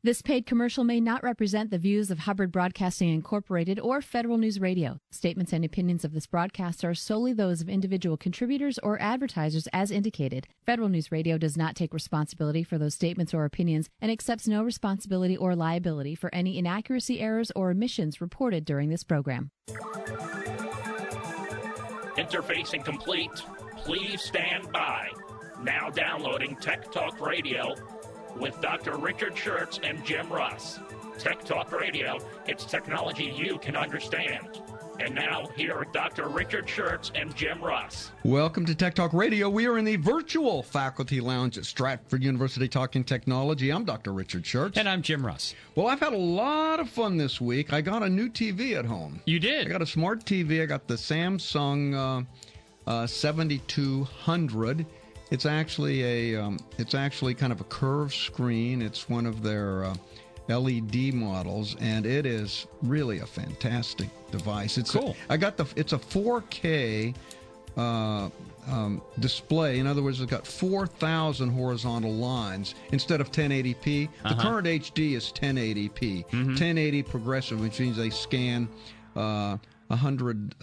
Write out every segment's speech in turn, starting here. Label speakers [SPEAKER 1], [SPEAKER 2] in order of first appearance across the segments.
[SPEAKER 1] This paid commercial may not represent the views of Hubbard Broadcasting Incorporated or Federal News Radio. Statements and opinions of this broadcast are solely those of individual contributors or advertisers as indicated. Federal News Radio does not take responsibility for those statements or opinions and accepts no responsibility or liability for any inaccuracy, errors, or omissions reported during this program.
[SPEAKER 2] Interfacing complete. Please stand by. Now downloading Tech Talk Radio with Dr. Richard Schertz and Jim Russ. Tech Talk Radio, it's technology you can understand. And now, here are Dr. Richard Schertz and Jim Russ.
[SPEAKER 3] Welcome to Tech Talk Radio. We are in the virtual faculty lounge at Stratford University talking technology. I'm Dr. Richard Schertz.
[SPEAKER 4] And I'm Jim Russ.
[SPEAKER 3] Well, I've had a lot of fun this week. I got a new TV at home.
[SPEAKER 4] You did?
[SPEAKER 3] I got a smart TV. I got the Samsung 7200. It's actually kind of a curved screen. It's one of their LED models, and it is really a fantastic device. It's
[SPEAKER 4] cool.
[SPEAKER 3] It's a 4K display. In other words, it's got 4,000 horizontal lines instead of 1080p. The current HD is 1080p. 1080 progressive, which means they scan 1,000,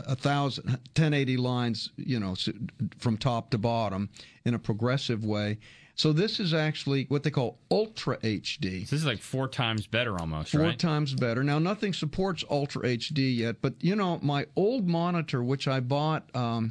[SPEAKER 3] 1080 lines, from top to bottom in a progressive way. So this is actually what they call Ultra HD.
[SPEAKER 4] So this is like 4 times better almost,
[SPEAKER 3] right? 4 times better. Now, nothing supports Ultra HD yet, but, my old monitor, which I bought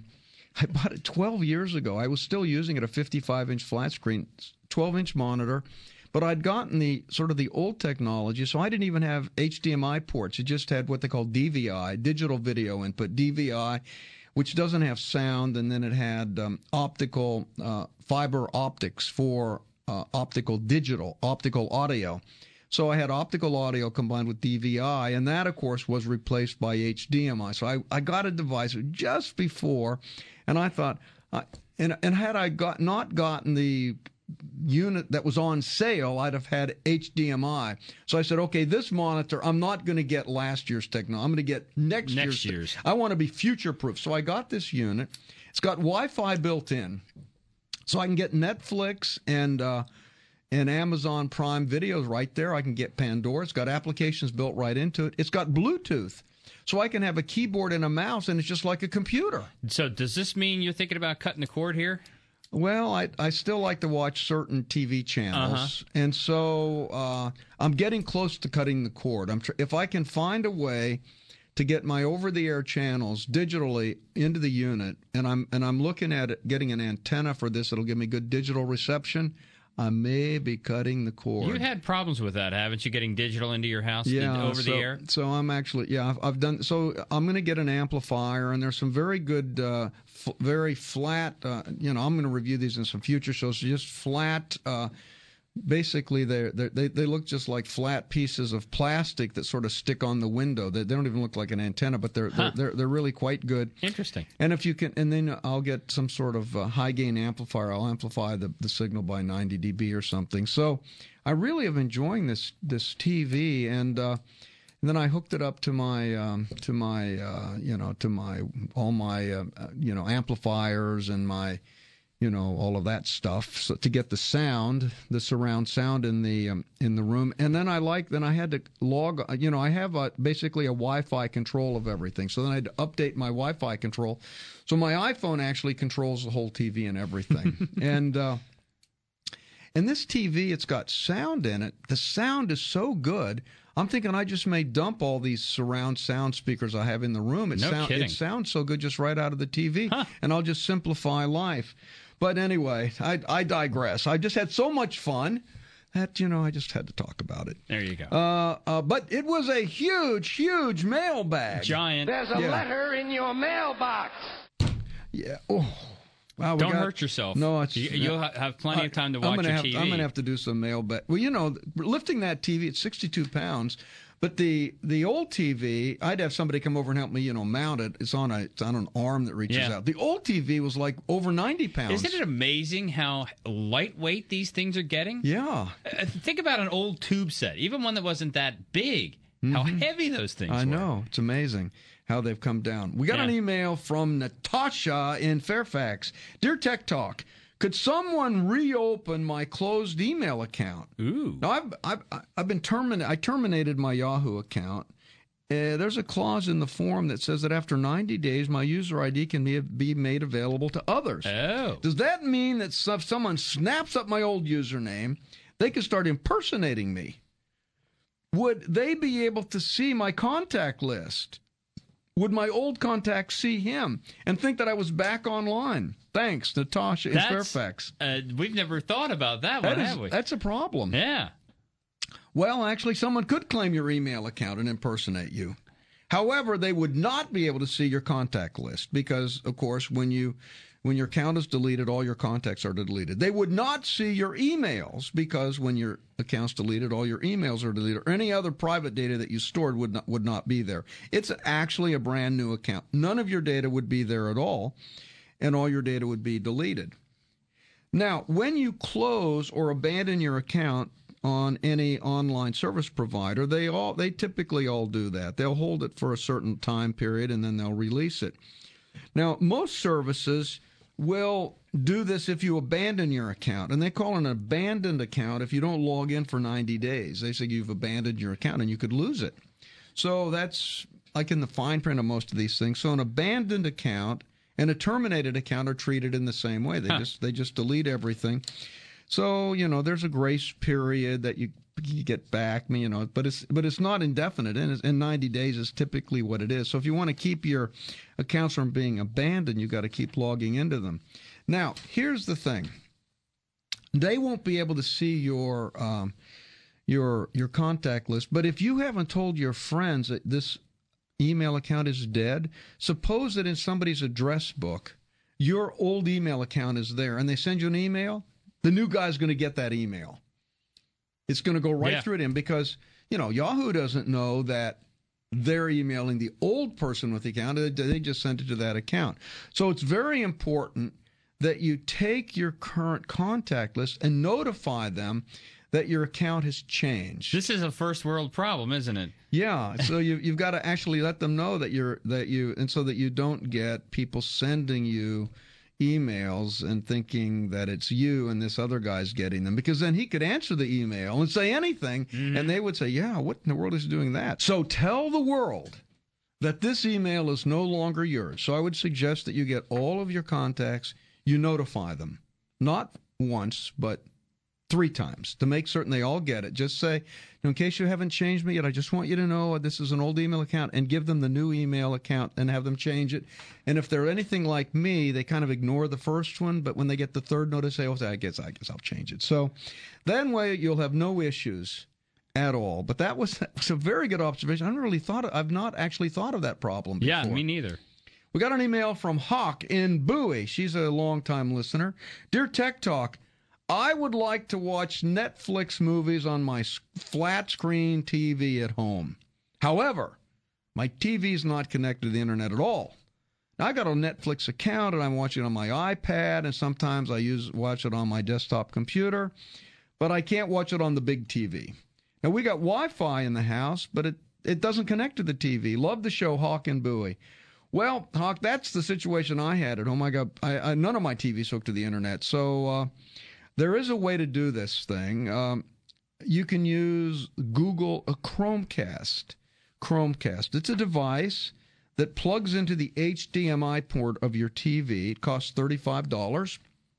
[SPEAKER 3] it 12 years ago. I was still using it, a 55-inch flat screen, 12-inch monitor. But I'd gotten the old technology, so I didn't even have HDMI ports. It just had what they call DVI, digital video input, DVI, which doesn't have sound, and then it had optical fiber optics for optical audio. So I had optical audio combined with DVI, and that, of course, was replaced by HDMI. So I got a device just before, and I thought, and had I not gotten the unit that was on sale, I'd have had HDMI. So I said, okay, this monitor, I'm not going to get last year's technology. I'm going to get next year's. I want to be future-proof. So I got this unit. It's got Wi-Fi built in. So I can get Netflix and Amazon Prime videos right there. I can get Pandora. It's got applications built right into it. It's got Bluetooth. So I can have a keyboard and a mouse, and it's just like a computer.
[SPEAKER 4] So does this mean you're thinking about cutting the cord here?
[SPEAKER 3] Well, I still like to watch certain TV channels, and so I'm getting close to cutting the cord. If I can find a way to get my over-the-air channels digitally into the unit, and I'm looking at it, getting an antenna for this that'll give me good digital reception, I may be cutting the cord.
[SPEAKER 4] You had problems with that, haven't you, getting digital into your house over the air?
[SPEAKER 3] So I'm actually, I've done, so I'm going to get an amplifier, and there's some very good, very flat, I'm going to review these in some future shows, just flat, basically they look just like flat pieces of plastic that sort of stick on the window. They don't even look like an antenna, but they're really quite good.
[SPEAKER 4] Interesting.
[SPEAKER 3] And if you can, and then I'll get some sort of high gain amplifier. I'll amplify the signal by 90 dB or something. So I really am enjoying this TV, and then I hooked it up to my all my amplifiers and my all of that stuff, so to get the sound, the surround sound in the room. And then I had to log, I have basically a Wi-Fi control of everything. So then I had to update my Wi-Fi control. So my iPhone actually controls the whole TV and everything. And this TV, it's got sound in it. The sound is so good. I'm thinking I just may dump all these surround sound speakers I have in the room. It sounds so good just right out of the TV. And I'll just simplify life. But anyway, I digress. I just had so much fun that, I just had to talk about it.
[SPEAKER 4] There you go.
[SPEAKER 3] But it was a huge, huge mailbag.
[SPEAKER 4] Giant.
[SPEAKER 5] There's a letter in your mailbox.
[SPEAKER 3] Yeah. Oh. Wow,
[SPEAKER 4] Don't hurt yourself.
[SPEAKER 3] No,
[SPEAKER 4] you'll have plenty of time to watch your TV.
[SPEAKER 3] I'm going to have to do some mailbag. Well, lifting that TV, it's 62 pounds. But the old TV, I'd have somebody come over and help me, mount it. It's on an arm that reaches out. The old TV was like over 90 pounds.
[SPEAKER 4] Isn't it amazing how lightweight these things are getting?
[SPEAKER 3] Yeah.
[SPEAKER 4] Think about an old tube set, even one that wasn't that big. How heavy those things were.
[SPEAKER 3] I know. It's amazing how they've come down. We got an email from Natasha in Fairfax. Dear Tech Talk, Could someone reopen my closed email account?
[SPEAKER 4] Ooh.
[SPEAKER 3] Now, I've been I terminated my Yahoo account. There's a clause in the form that says that after 90 days, my user ID can be made available to others.
[SPEAKER 4] Oh.
[SPEAKER 3] Does that mean that if someone snaps up my old username, they can start impersonating me? Would they be able to see my contact list? Would my old contacts see him and think that I was back online? Thanks, Natasha in Fairfax.
[SPEAKER 4] We've never thought about that one, have we?
[SPEAKER 3] That's a problem.
[SPEAKER 4] Yeah.
[SPEAKER 3] Well, actually, someone could claim your email account and impersonate you. However, they would not be able to see your contact list because, of course, when your account is deleted, all your contacts are deleted. They would not see your emails because when your account's deleted, all your emails are deleted. Or any other private data that you stored would not be there. It's actually a brand new account. None of your data would be there at all, and all your data would be deleted. Now, when you close or abandon your account on any online service provider, they typically all do that. They'll hold it for a certain time period and then they'll release it. Now, most services will do this if you abandon your account, and they call it an abandoned account if you don't log in for 90 days. They say you've abandoned your account and you could lose it. So that's like in the fine print of most of these things. So an abandoned account and a terminated account are treated in the same way. They just delete everything. So, there's a grace period that you get back, but it's not indefinite, and 90 days is typically what it is. So if you want to keep your accounts from being abandoned, you've got to keep logging into them. Now, here's the thing. They won't be able to see your contact list, but if you haven't told your friends that this email account is dead, suppose that in somebody's address book, your old email account is there, and they send you an email, the new guy's going to get that email. It's going to go right through to him because, Yahoo doesn't know that they're emailing the old person with the account. They just sent it to that account. So it's very important that you take your current contact list and notify them that your account has changed.
[SPEAKER 4] This is a first world problem, isn't it?
[SPEAKER 3] Yeah. So you've got to actually let them know and so that you don't get people sending you emails and thinking that it's you and this other guy's getting them, because then he could answer the email and say anything, and they would say, yeah, what in the world is doing that? So tell the world that this email is no longer yours. So I would suggest that you get all of your contacts, you notify them, not once, but 3 times to make certain they all get it. Just say, in case you haven't changed me yet, I just want you to know this is an old email account, and give them the new email account and have them change it. And if they're anything like me, they kind of ignore the first one, but when they get the third notice, they say, I guess I'll change it. So that way you'll have no issues at all. But that was a very good observation. I've not actually thought of that problem before.
[SPEAKER 4] Yeah, me neither.
[SPEAKER 3] We got an email from Hawk in Bowie. She's a longtime listener. Dear Tech Talk, I would like to watch Netflix movies on my flat screen TV at home. However, my TV's not connected to the internet at all. Now, I got a Netflix account, and I'm watching it on my iPad, and sometimes I watch it on my desktop computer, but I can't watch it on the big TV. Now, we got Wi-Fi in the house, but it doesn't connect to the TV. Love the show, Hawk and Bowie. Well, Hawk, that's the situation I had at home. None of my TV's hooked to the internet, so there is a way to do this thing. You can use Google Chromecast. It's a device that plugs into the HDMI port of your TV. It costs $35,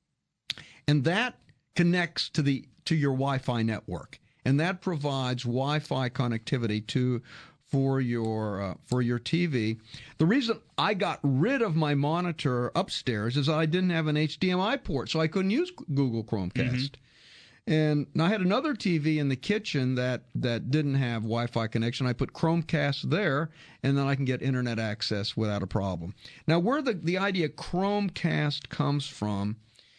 [SPEAKER 3] and that connects to your Wi-Fi network, and that provides Wi-Fi connectivity for your TV. The reason I got rid of my monitor upstairs is I didn't have an HDMI port, so I couldn't use Google Chromecast. And I had another TV in the kitchen that didn't have Wi-Fi connection. I put Chromecast there, and then I can get internet access without a problem. Now, where the idea Chromecast comes from,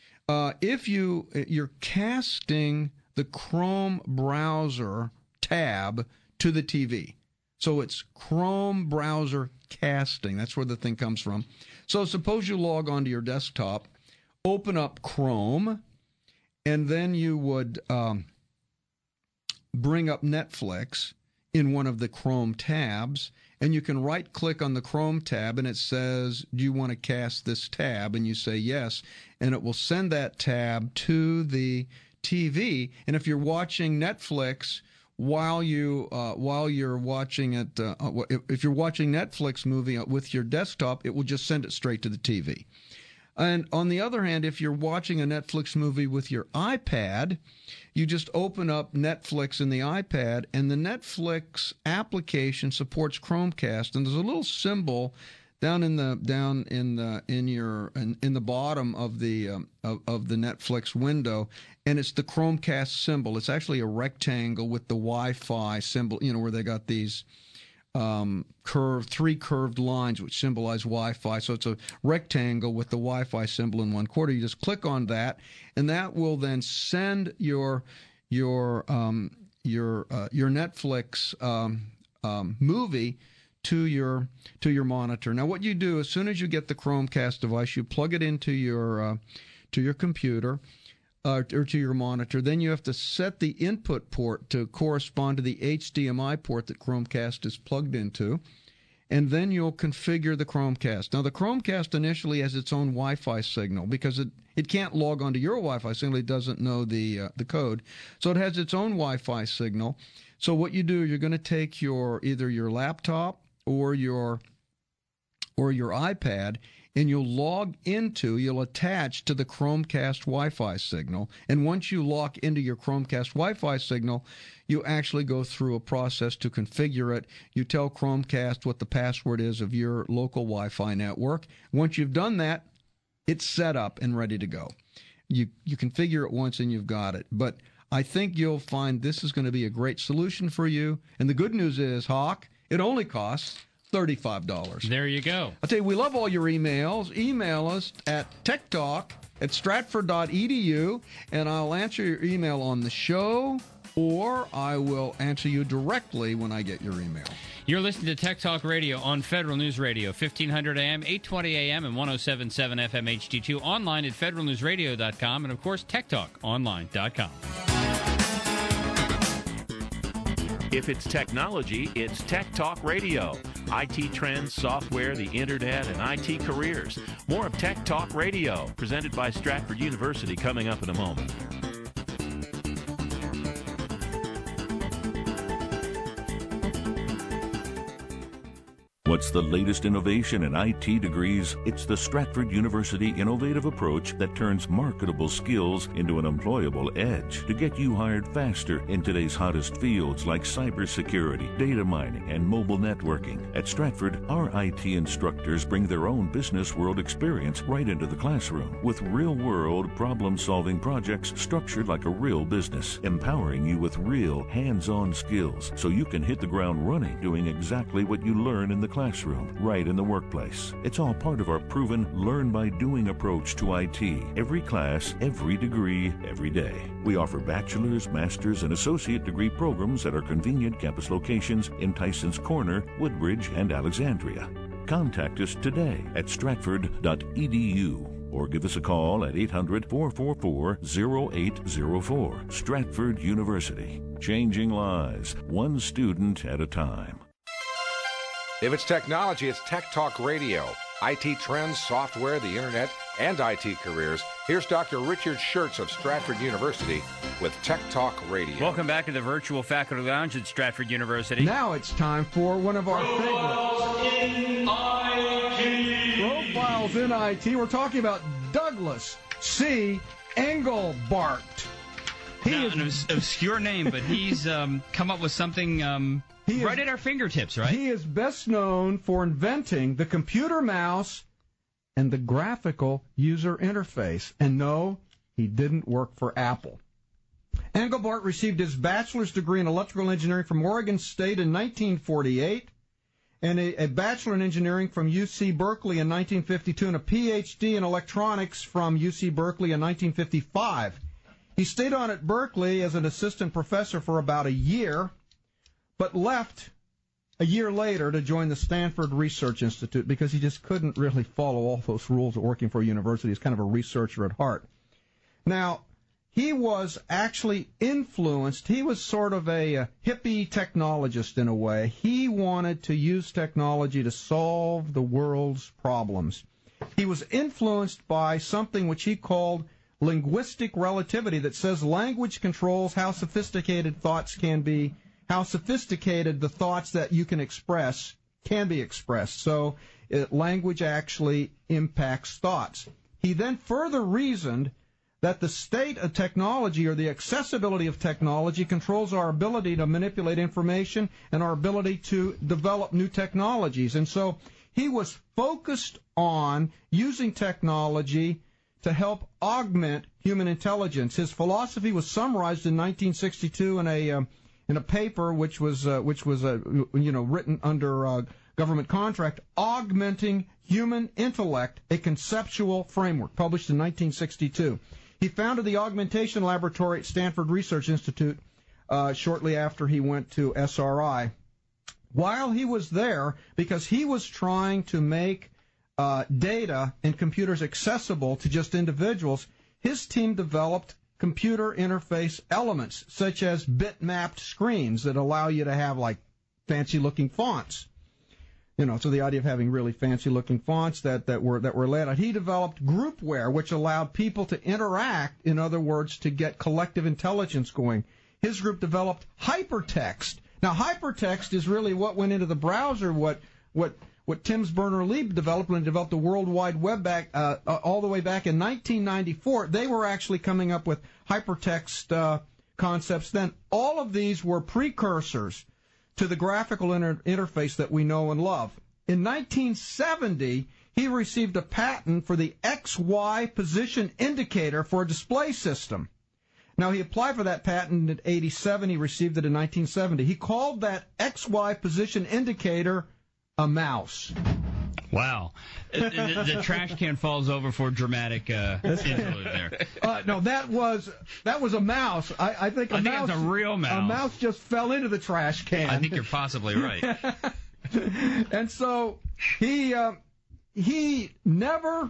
[SPEAKER 3] if you're casting the Chrome browser tab to the TV. So it's Chrome browser casting. That's where the thing comes from. So suppose you log onto your desktop, open up Chrome, and then you would bring up Netflix. in one of the Chrome tabs, and you can right-click on the Chrome tab, and it says, do you want to cast this tab? And you say yes, and it will send that tab to the TV. And if you're watching Netflix while you're watching it, if you're watching Netflix movie with your desktop, it will just send it straight to the TV. And on the other hand, if you're watching a Netflix movie with your iPad, you just open up Netflix in the iPad, and the Netflix application supports Chromecast. And there's a little symbol down in the bottom of the Netflix window, and it's the Chromecast symbol. It's actually a rectangle with the Wi-Fi symbol, where they got these three curved lines which symbolize Wi-Fi. So it's a rectangle with the Wi-Fi symbol in one corner. You just click on that, and that will then send your Netflix movie to your monitor. Now, what you do as soon as you get the Chromecast device, you plug it into your computer. Or to your monitor. Then you have to set the input port to correspond to the HDMI port that Chromecast is plugged into, and then you'll configure the Chromecast. Now, the Chromecast initially has its own Wi-Fi signal because it can't log onto your Wi-Fi signal. It doesn't know the code. So it has its own Wi-Fi signal. So what you do, you're going to take either your laptop or your iPad, and you'll attach to the Chromecast Wi-Fi signal. And once you lock into your Chromecast Wi-Fi signal, you actually go through a process to configure it. You tell Chromecast what the password is of your local Wi-Fi network. Once you've done that, it's set up and ready to go. You configure it once and you've got it. But I think you'll find this is going to be a great solution for you. And the good news is, Hawk, it only costs $35.
[SPEAKER 4] There you go.
[SPEAKER 3] I'll tell you, we love all your emails. Email us at techtalk@stratford.edu, and I'll answer your email on the show, or I will answer you directly when I get your email.
[SPEAKER 4] You're listening to Tech Talk Radio on Federal News Radio, 1500 AM, 820 AM, and 107.7 FM HD2, online at federalnewsradio.com, and, of course, techtalkonline.com.
[SPEAKER 2] If it's technology, it's Tech Talk Radio. IT trends, software, the internet, and IT careers. More of Tech Talk Radio, presented by Stratford University, coming up in a moment.
[SPEAKER 6] What's the latest innovation in IT degrees? It's the Stratford University innovative approach that turns marketable skills into an employable edge to get you hired faster in today's hottest fields like cybersecurity, data mining, and mobile networking. At Stratford, our IT instructors bring their own business world experience right into the classroom with real-world problem-solving projects structured like a real business, empowering you with real hands-on skills so you can hit the ground running doing exactly what you learn in the classroom, right in the workplace. It's all part of our proven learn-by-doing approach to IT. Every class, every degree, every day. We offer bachelor's, master's, and associate degree programs at our convenient campus locations in Tysons Corner, Woodbridge, and Alexandria. Contact us today at stratford.edu or give us a call at 800-444-0804. Stratford University. Changing lives, one student at a time.
[SPEAKER 7] If it's technology, it's Tech Talk Radio. IT trends, software, the internet, and IT careers. Here's Dr. Richard Schertz of Stratford University with Tech Talk Radio.
[SPEAKER 4] Welcome back to the virtual faculty lounge at Stratford University.
[SPEAKER 3] Now it's time for one of our favorites. Profiles in IT. We're talking about Douglas C. Engelbart.
[SPEAKER 4] An obscure name, but he's come up with something right at our fingertips, right?
[SPEAKER 3] He is best known for inventing the computer mouse and the graphical user interface. And no, he didn't work for Apple. Engelbart received his bachelor's degree in electrical engineering from Oregon State in 1948, and a bachelor in engineering from UC Berkeley in 1952, and a PhD in electronics from UC Berkeley in 1955. He stayed on at Berkeley as an assistant professor for about a year, but left a year later to join the Stanford Research Institute because he just couldn't really follow all those rules of working for a university. He's kind of a researcher at heart. Now, he was actually influenced. He was sort of a hippie technologist in a way. He wanted to use technology to solve the world's problems. He was influenced by something which he called linguistic relativity, that says language controls how sophisticated thoughts can be, how sophisticated the thoughts that you can express can be expressed. So language actually impacts thoughts. He then further reasoned that the state of technology, or the accessibility of technology, controls our ability to manipulate information and our ability to develop new technologies. And so he was focused on using technology to help augment human intelligence. His philosophy was summarized in 1962 in a paper which was written under government contract, Augmenting Human Intellect, a Conceptual Framework, published in 1962. He founded the Augmentation Laboratory at Stanford Research Institute shortly after he went to SRI. While he was there, because he was trying to make data and computers accessible to just individuals, his team developed computer interface elements, such as bitmapped screens that allow you to have, like, fancy-looking fonts. So the idea of having really fancy-looking fonts that were laid out. He developed groupware, which allowed people to interact, in other words, to get collective intelligence going. His group developed hypertext. Now, hypertext is really what went into the browser, what Tim Berners-Lee developed when he developed the World Wide Web all the way back in 1994. They were actually coming up with hypertext concepts then. All of these were precursors to the graphical interface that we know and love. In 1970, he received a patent for the XY position indicator for a display system. Now, he applied for that patent in 1987. He received it in 1970. He called that XY position indicator a mouse.
[SPEAKER 4] Wow. The trash can falls over for dramatic interlude there.
[SPEAKER 3] No, that was a mouse. I think a mouse.
[SPEAKER 4] It's a real mouse.
[SPEAKER 3] A mouse just fell into the trash can.
[SPEAKER 4] I think you're possibly right.
[SPEAKER 3] And so he never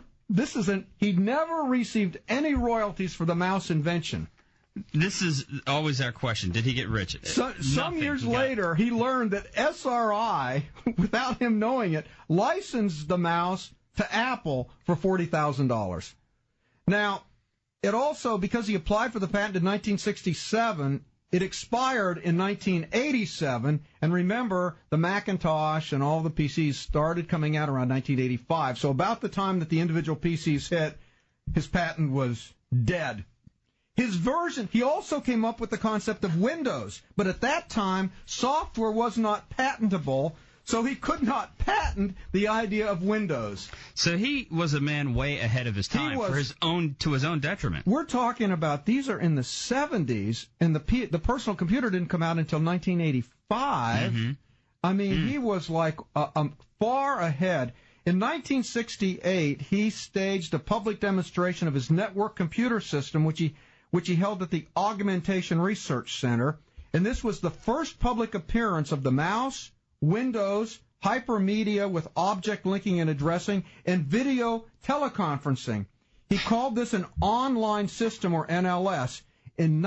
[SPEAKER 3] received any royalties for the mouse invention.
[SPEAKER 4] This is always our question. Did he get rich?
[SPEAKER 3] Some years later, he learned that SRI, without him knowing it, licensed the mouse to Apple for $40,000. Now, it also, because he applied for the patent in 1967, it expired in 1987. And remember, the Macintosh and all the PCs started coming out around 1985. So about the time that the individual PCs hit, his patent was dead. His version, he also came up with the concept of Windows, but at that time, software was not patentable, so he could not patent the idea of Windows.
[SPEAKER 4] So he was a man way ahead of his time to his own detriment.
[SPEAKER 3] We're talking about, these are in the 70s, and the personal computer didn't come out until 1985. Mm-hmm. I mean, he was like far ahead. In 1968, he staged a public demonstration of his network computer system, which he held at the Augmentation Research Center, and this was the first public appearance of the mouse, Windows, hypermedia with object linking and addressing, and video teleconferencing. He called this an online system, or NLS, in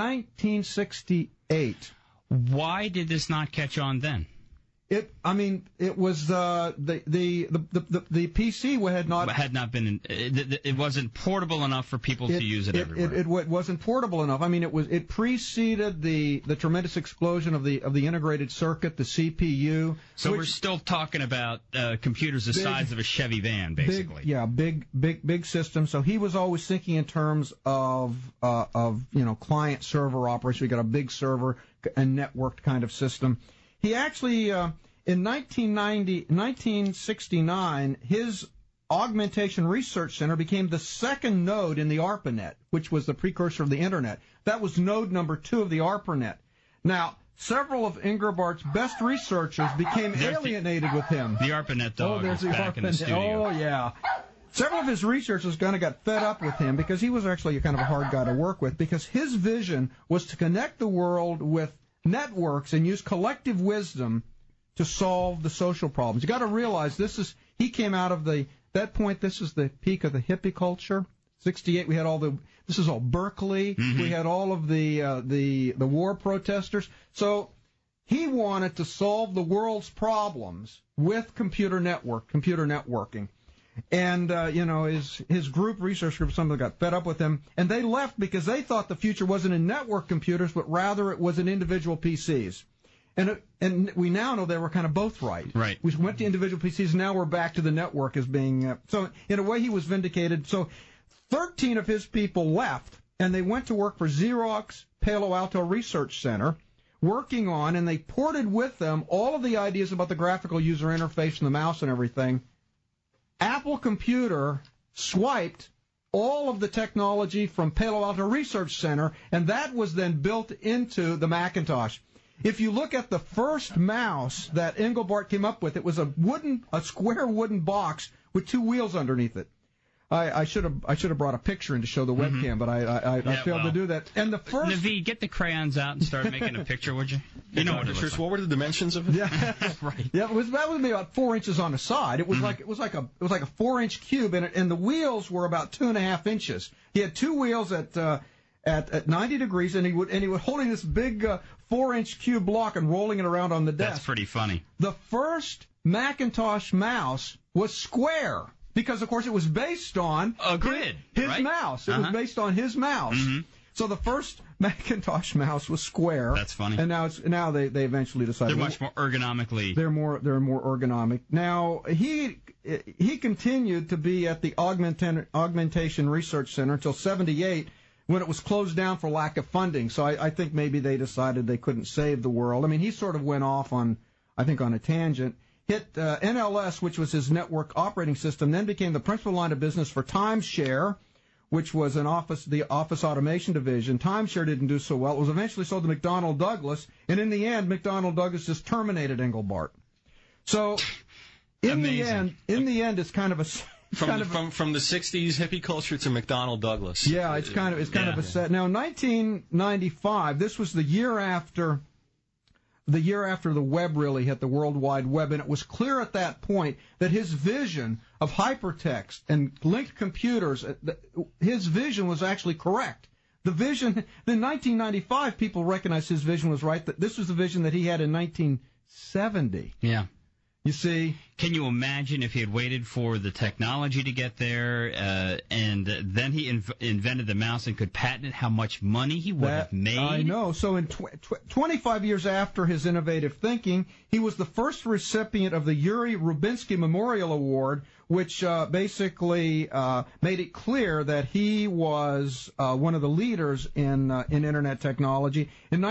[SPEAKER 3] 1968.
[SPEAKER 4] Why did this not catch on then?
[SPEAKER 3] It was the PC had not
[SPEAKER 4] been. It wasn't portable enough for people to use it everywhere.
[SPEAKER 3] It wasn't portable enough. I mean, it preceded the tremendous explosion of the integrated circuit, the CPU.
[SPEAKER 4] So we're still talking about computers the size of a Chevy van, basically.
[SPEAKER 3] Big system. So he was always thinking in terms of client server operation. We got a big server and networked kind of system. He actually, in 1969, his Augmentation Research Center became the second node in the ARPANET, which was the precursor of the Internet. That was node number 2 of the ARPANET. Now, several of Engelbart's best researchers became alienated with him.
[SPEAKER 4] The ARPANET dog is back in the studio.
[SPEAKER 3] Oh, yeah. Several of his researchers kind of got fed up with him because he was actually kind of a hard guy to work with, because his vision was to connect the world with networks and use collective wisdom to solve the social problems. You got to realize he came out of that point. This is the peak of the hippie culture.
[SPEAKER 8] 68, we had this is all Berkeley.
[SPEAKER 4] Mm-hmm.
[SPEAKER 8] We had all of the war protesters. So he wanted to solve the world's problems with computer networking. And, his group, research group, some of them got fed up with him, and they left because they thought the future wasn't in network computers, but rather it was in individual PCs. And we now know they were kind of both right.
[SPEAKER 4] Right.
[SPEAKER 8] We went to individual PCs, now we're back to the network as being... so, in a way, he was vindicated. So, 13 of his people left, and they went to work for Xerox Palo Alto Research Center, working on, and they ported with them all of the ideas about the graphical user interface and the mouse and everything. Apple Computer swiped all of the technology from Palo Alto Research Center, and that was then built into the Macintosh. If you look at the first mouse that Engelbart came up with, it was a square wooden box with two wheels underneath it. I should have brought a picture in to show the webcam, but I failed to do that. And the first
[SPEAKER 4] Naveed, get the crayons out and start making a picture, would you? You know what it looks like.
[SPEAKER 9] What were the dimensions of it?
[SPEAKER 8] Yeah,
[SPEAKER 4] right.
[SPEAKER 8] Yeah, that would be about 4 inches on the side. It was like a 4-inch cube, and the wheels were about 2.5 inches. He had two wheels at 90 degrees, and he would holding this big 4-inch cube block and rolling it around on the desk.
[SPEAKER 4] That's pretty funny.
[SPEAKER 8] The first Macintosh mouse was square. Because, of course, it was based on
[SPEAKER 4] a grid,
[SPEAKER 8] his
[SPEAKER 4] right?
[SPEAKER 8] mouse. It was based on his mouse. Mm-hmm. So the first Macintosh mouse was square.
[SPEAKER 4] That's funny.
[SPEAKER 8] And now they eventually decided
[SPEAKER 4] they're much more ergonomically.
[SPEAKER 8] They're more ergonomic. Now he continued to be at the Augmentation Research Center until '78, when it was closed down for lack of funding. So I think maybe they decided they couldn't save the world. I mean, he sort of went off on a tangent. Hit NLS, which was his network operating system, then became the principal line of business for Timeshare, which was the office automation division. Timeshare didn't do so well. It was eventually sold to McDonnell Douglas, and in the end, McDonnell Douglas just terminated Engelbart. So, in the end, it's kind of a
[SPEAKER 9] from the '60s hippie culture to McDonnell Douglas.
[SPEAKER 8] Yeah, it's kind of a set. Now, 1995, this was the year after the web really hit, the World Wide Web, and it was clear at that point that his vision of hypertext and linked computers, his vision was actually correct. The vision, in 1995, people recognized his vision was right, that this was the vision that he had in 1970.
[SPEAKER 4] Yeah.
[SPEAKER 8] You see?
[SPEAKER 4] Can you imagine if he had waited for the technology to get there, and then he invented the mouse and could patent it, how much money he would have made?
[SPEAKER 8] I know. So in 25 years after his innovative thinking, he was the first recipient of the Yuri Rubinsky Memorial Award, which basically made it clear that he was one of the leaders in Internet technology. In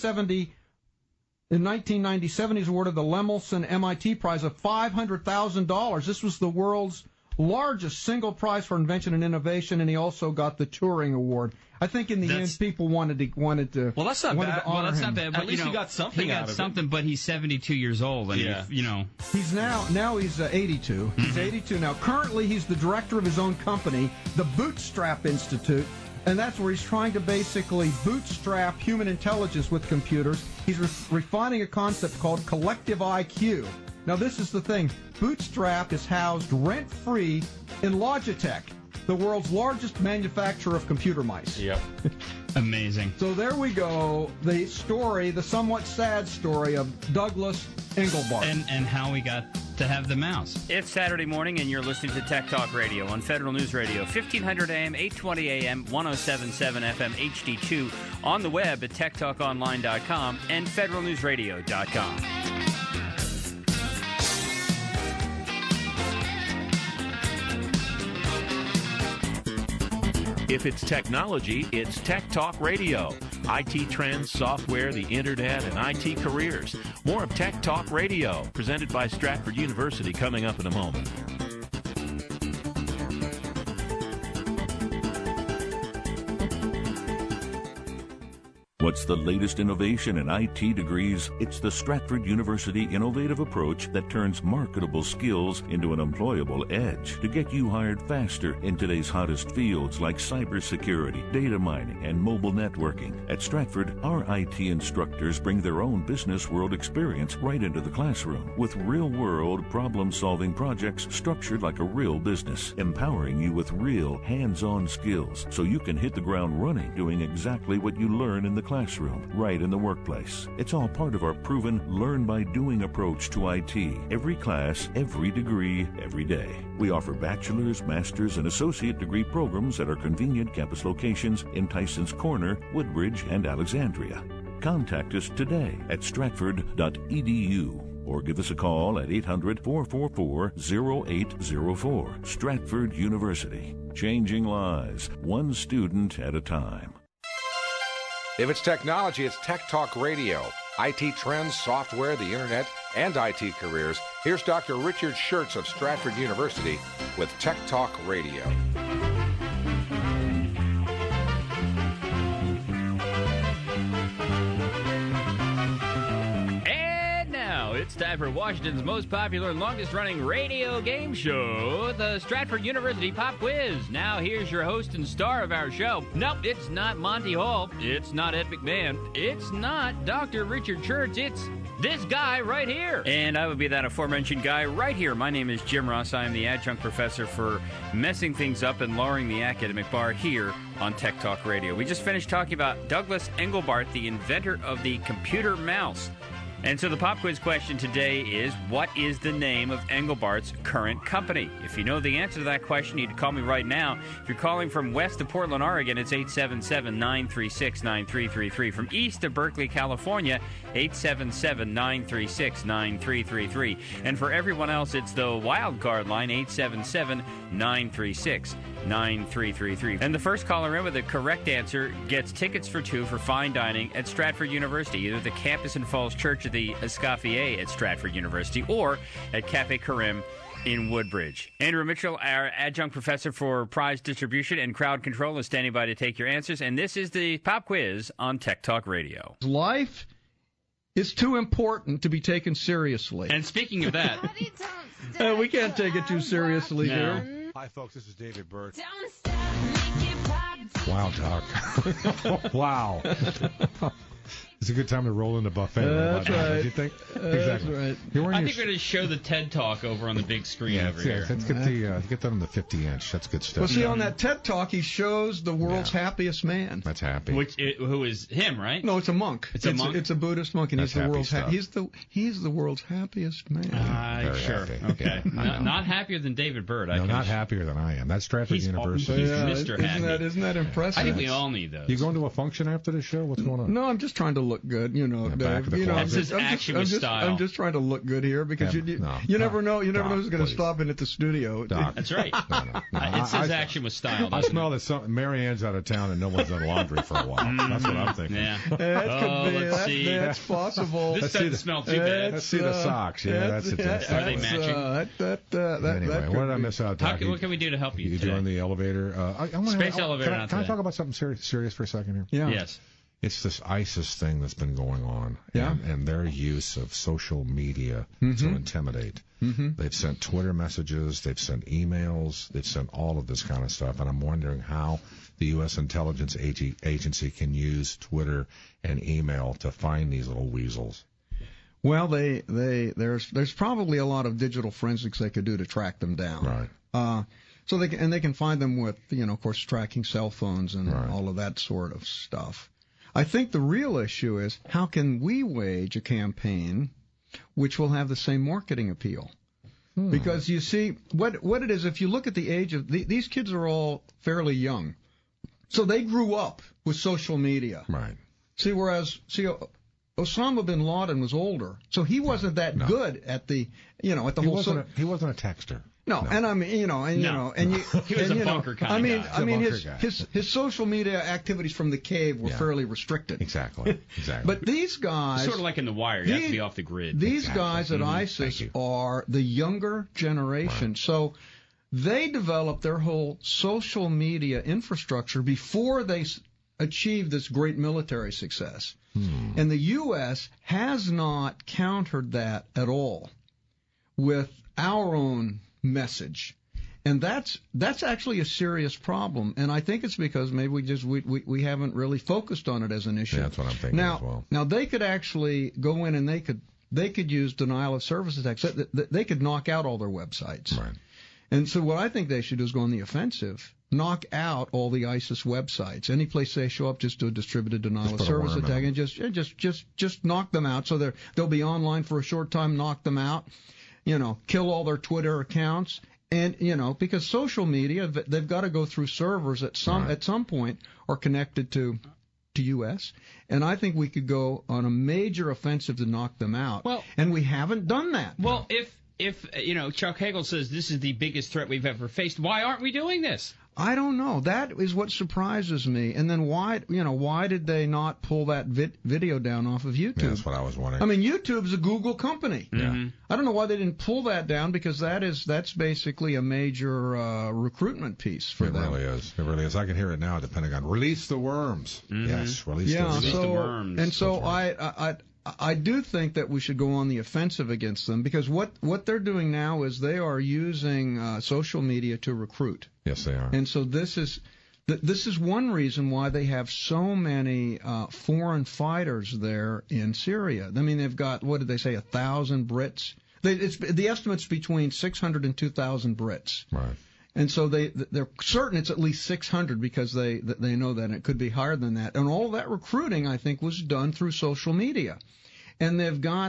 [SPEAKER 8] 1997, he was awarded the Lemelson MIT Prize of $500,000. This was the world's largest single prize for invention and innovation, and he also got the Turing Award. I think in the end, people wanted to.
[SPEAKER 9] Well, that's not bad.
[SPEAKER 4] Well, that's not bad. But,
[SPEAKER 9] at least he got something.
[SPEAKER 4] He got something, but he's 72 years old, and
[SPEAKER 8] he's now he's 82. He's 82 now. Currently, he's the director of his own company, the Bootstrap Institute. And that's where he's trying to basically bootstrap human intelligence with computers. He's refining a concept called collective IQ. Now, this is the thing. Bootstrap is housed rent-free in Logitech, the world's largest manufacturer of computer mice.
[SPEAKER 9] Yep.
[SPEAKER 4] Amazing.
[SPEAKER 8] So there we go. The story, the somewhat sad story of Douglas Engelbart.
[SPEAKER 4] And how we got to have the mouse.
[SPEAKER 10] It's Saturday morning, and you're listening to Tech Talk Radio on Federal News Radio, 1500 AM, 820 AM, 107.7 FM, HD2, on the web at techtalkonline.com and federalnewsradio.com.
[SPEAKER 2] If it's technology, it's Tech Talk Radio. IT trends, software, the internet, and IT careers. More of Tech Talk Radio, presented by Stratford University, coming up in a moment.
[SPEAKER 6] What's What's the latest innovation in IT degrees? It's the Stratford University innovative approach that turns marketable skills into an employable edge to get you hired faster in today's hottest fields like cybersecurity, data mining, and mobile networking. At Stratford, our IT instructors bring their own business world experience right into the classroom with real-world problem-solving projects structured like a real business, empowering you with real hands-on skills so you can hit the ground running doing exactly what you learn in the classroom, right in the workplace. It's all part of our proven learn-by-doing approach to IT. Every class, every degree, every day. We offer bachelor's, master's, and associate degree programs at our convenient campus locations in Tyson's Corner, Woodbridge, and Alexandria. Contact us today at stratford.edu or give us a call at 800-444-0804. Stratford University. Changing lives, one student at a time.
[SPEAKER 7] If it's technology, it's Tech Talk Radio. IT trends, software, the internet, and IT careers. Here's Dr. Richard Schertz of Stratford University with Tech Talk Radio.
[SPEAKER 10] It's time for Washington's most popular and longest-running radio game show, the Stratford University Pop Quiz. Now here's your host and star of our show. Nope, it's not Monty Hall. It's not Ed McMahon. It's not Dr. Richard Schertz. It's this guy right here. And I would be that aforementioned guy right here. My name is Jim Ross. I am the adjunct professor for messing things up and lowering the academic bar here on Tech Talk Radio. We just finished talking about Douglas Engelbart, the inventor of the computer mouse. And so the pop quiz question today is, what is the name of Engelbart's current company? If you know the answer to that question, you need to call me right now. If you're calling from west of Portland, Oregon, it's 877-936-9333. From east of Berkeley, California, 877-936-9333. And for everyone else, it's the wild card line, 877-936-9333. And the first caller in with the correct answer gets tickets for two for fine dining at Stratford University, either the campus in Falls Church or the Escoffier at Stratford University, or at Cafe Karim in Woodbridge. Andrew Mitchell, our adjunct professor for prize distribution and crowd control, is standing by to take your answers. And this is the pop quiz on Tech Talk Radio.
[SPEAKER 3] Life is too important to be taken seriously.
[SPEAKER 4] And speaking of that,
[SPEAKER 3] we can't take it too seriously here.
[SPEAKER 11] Hi, folks. This is David Burt. Wow, Doc. Wow. It's a good time to roll in the buffet.
[SPEAKER 3] That's right.
[SPEAKER 11] Don't you think? Exactly.
[SPEAKER 3] That's right.
[SPEAKER 4] I think we're going to show the TED Talk over on the big screen over here.
[SPEAKER 11] Let's get that on the 50-inch. That's good stuff.
[SPEAKER 3] Well, see, on that TED Talk, he shows the world's happiest man.
[SPEAKER 11] That's happy.
[SPEAKER 4] Who is him, right?
[SPEAKER 3] No, it's a monk.
[SPEAKER 4] It's a monk?
[SPEAKER 3] It's a Buddhist monk, and
[SPEAKER 11] That's
[SPEAKER 3] he's the world's
[SPEAKER 11] he's
[SPEAKER 3] the world's happiest man.
[SPEAKER 4] Sure.
[SPEAKER 11] Happy.
[SPEAKER 4] Okay.
[SPEAKER 11] Yeah,
[SPEAKER 4] not happier than David Byrd.
[SPEAKER 11] No, not happier than I am. That's Stratford University.
[SPEAKER 4] He's Mr. Happy.
[SPEAKER 3] Isn't that impressive?
[SPEAKER 4] I think we all need those.
[SPEAKER 11] You going to a function after the show? What's going on?
[SPEAKER 3] No, I'm just trying to look good. You know,
[SPEAKER 11] back of the
[SPEAKER 4] That's his action with style.
[SPEAKER 3] I'm just trying to look good here because you never know. You never know who's going to stop in at the studio.
[SPEAKER 11] Doc.
[SPEAKER 4] That's right.
[SPEAKER 11] No.
[SPEAKER 4] It's his action with style.
[SPEAKER 11] I smell that Mary Ann's out of town and no one's done laundry for a while. That's what I'm thinking.
[SPEAKER 4] Yeah.
[SPEAKER 3] Let's see. That's possible.
[SPEAKER 4] This doesn't smell too bad.
[SPEAKER 11] Let's see the socks. Yeah, that's it.
[SPEAKER 4] Are they matching?
[SPEAKER 11] Anyway, what did I miss out, Doc?
[SPEAKER 4] What can we do to help you
[SPEAKER 11] You
[SPEAKER 4] today?
[SPEAKER 11] doing the elevator?
[SPEAKER 4] Space elevator.
[SPEAKER 11] Can I talk about something serious for a second here?
[SPEAKER 3] Yeah.
[SPEAKER 4] Yes.
[SPEAKER 11] It's this ISIS thing that's been going on, and their use of social media to intimidate. They've sent Twitter messages, they've sent emails, they've sent all of this kind of stuff, and I'm wondering how the U.S. intelligence agency can use Twitter and email to find these little weasels.
[SPEAKER 3] Well, there's probably a lot of digital forensics they could do to track them down.
[SPEAKER 11] Right.
[SPEAKER 3] So they can find them with, of course, tracking cell phones and all of that sort of stuff. I think the real issue is how can we wage a campaign which will have the same marketing appeal? Because you see, what it is, if you look at the age of these kids are all fairly young, so they grew up with social media.
[SPEAKER 11] Right.
[SPEAKER 3] Whereas Osama bin Laden was older, so he wasn't that good at the he wasn't
[SPEAKER 11] a texter.
[SPEAKER 3] No, and I mean, he
[SPEAKER 4] was a bunker kind of guy.
[SPEAKER 3] I mean, his social media activities from the cave were fairly restricted.
[SPEAKER 11] Exactly.
[SPEAKER 3] But these guys,
[SPEAKER 4] sort of like in The Wire, you have to be off the grid.
[SPEAKER 3] These guys at ISIS are the younger generation, so they developed their whole social media infrastructure before they achieved this great military success. And the U.S. has not countered that at all with our own message. And that's actually a serious problem. And I think it's because maybe we haven't really focused on it as an issue.
[SPEAKER 11] Yeah, that's what I'm thinking as well.
[SPEAKER 3] Now they could actually go in and they could use denial of service attacks. They could knock out all their websites.
[SPEAKER 11] Right.
[SPEAKER 3] And so what I think they should do is go on the offensive, knock out all the ISIS websites. Any place they show up, just do a distributed denial of service attack and just knock them out. So they'll be online for a short time, knock them out, kill all their Twitter accounts. And, because social media, they've got to go through servers at some point are connected to U.S. And I think we could go on a major offensive to knock them out.
[SPEAKER 4] Well,
[SPEAKER 3] and we haven't done that.
[SPEAKER 4] Well, if Chuck Hagel says this is the biggest threat we've ever faced, why aren't we doing this?
[SPEAKER 3] I don't know. That is what surprises me. And then why did they not pull that video down off of YouTube?
[SPEAKER 11] Yeah, that's what I was wondering.
[SPEAKER 3] I mean, YouTube's a Google company.
[SPEAKER 11] Yeah.
[SPEAKER 3] I don't know why they didn't pull that down, because that's basically a major recruitment piece for them.
[SPEAKER 11] It really is. I can hear it now at the Pentagon. Release the worms. Yes, release the worms.
[SPEAKER 3] And so I do think that we should go on the offensive against them, because what they're doing now is they are using social media to recruit.
[SPEAKER 11] Yes, they are.
[SPEAKER 3] And so this is one reason why they have so many foreign fighters there in Syria. I mean, they've got, what did they say, 1,000 Brits? The estimate's between 600 and 2,000 Brits.
[SPEAKER 11] Right.
[SPEAKER 3] And so they're certain it's at least 600, because they know that, and it could be higher than that. And all that recruiting, I think, was done through social media. And they've got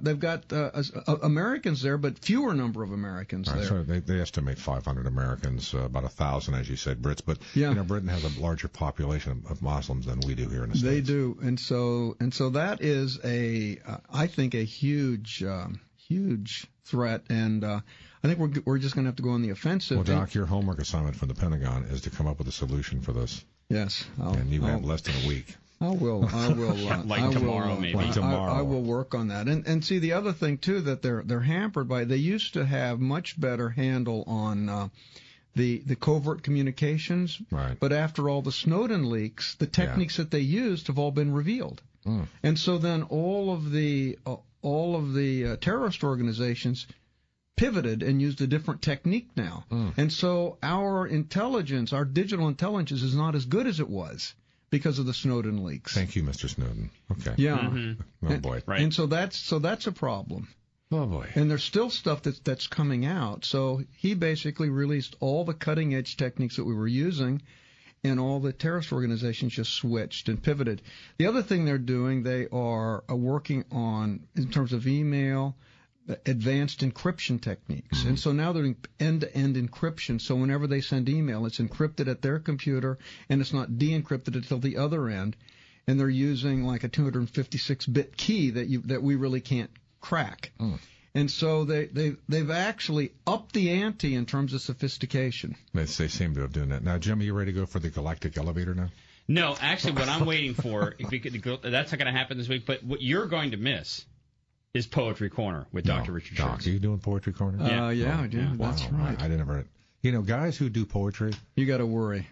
[SPEAKER 3] Americans there, but fewer number of Americans there.
[SPEAKER 11] So they estimate 500 Americans, about 1,000, as you said, Brits. But Britain has a larger population of Muslims than we do here in the States.
[SPEAKER 3] They do, and so that is I think a huge threat, and I think we're just going to have to go on the offensive.
[SPEAKER 11] Well, Doc, your homework assignment from the Pentagon is to come up with a solution for this.
[SPEAKER 3] Yes,
[SPEAKER 11] and you have less than a week.
[SPEAKER 3] I will.
[SPEAKER 4] Tomorrow, maybe.
[SPEAKER 11] Tomorrow.
[SPEAKER 3] I will work on that. And see, the other thing too that they're hampered by. They used to have much better handle on the covert communications.
[SPEAKER 11] Right.
[SPEAKER 3] But after all the Snowden leaks, the techniques that they used have all been revealed. And so then all of the terrorist organizations pivoted and used a different technique now. And so our intelligence, our digital intelligence, is not as good as it was, because of the Snowden leaks.
[SPEAKER 11] Thank you, Mr. Snowden. Okay.
[SPEAKER 3] Yeah.
[SPEAKER 11] Oh boy.
[SPEAKER 3] Right. And so that's a problem.
[SPEAKER 11] Oh boy.
[SPEAKER 3] And there's still stuff that's coming out. So he basically released all the cutting edge techniques that we were using, and all the terrorist organizations just switched and pivoted. The other thing they're doing, they are working on, in terms of email, advanced encryption techniques. And so now they're doing end-to-end encryption. So whenever they send email, it's encrypted at their computer, and it's not de-encrypted until the other end. And they're using like a 256-bit key that we really can't crack. And so they've actually upped the ante in terms of sophistication.
[SPEAKER 11] They seem to have done that. Now, Jim, are you ready to go for the galactic elevator now?
[SPEAKER 4] No, actually, what I'm waiting for, that's not going to happen this week, but what you're going to miss is Poetry Corner with Dr. Richard Schurtz.
[SPEAKER 11] Doc, are you doing Poetry Corner?
[SPEAKER 3] Yeah, I do.
[SPEAKER 11] Wow,
[SPEAKER 3] That's right.
[SPEAKER 11] I never. Guys who do poetry,
[SPEAKER 3] you got to worry.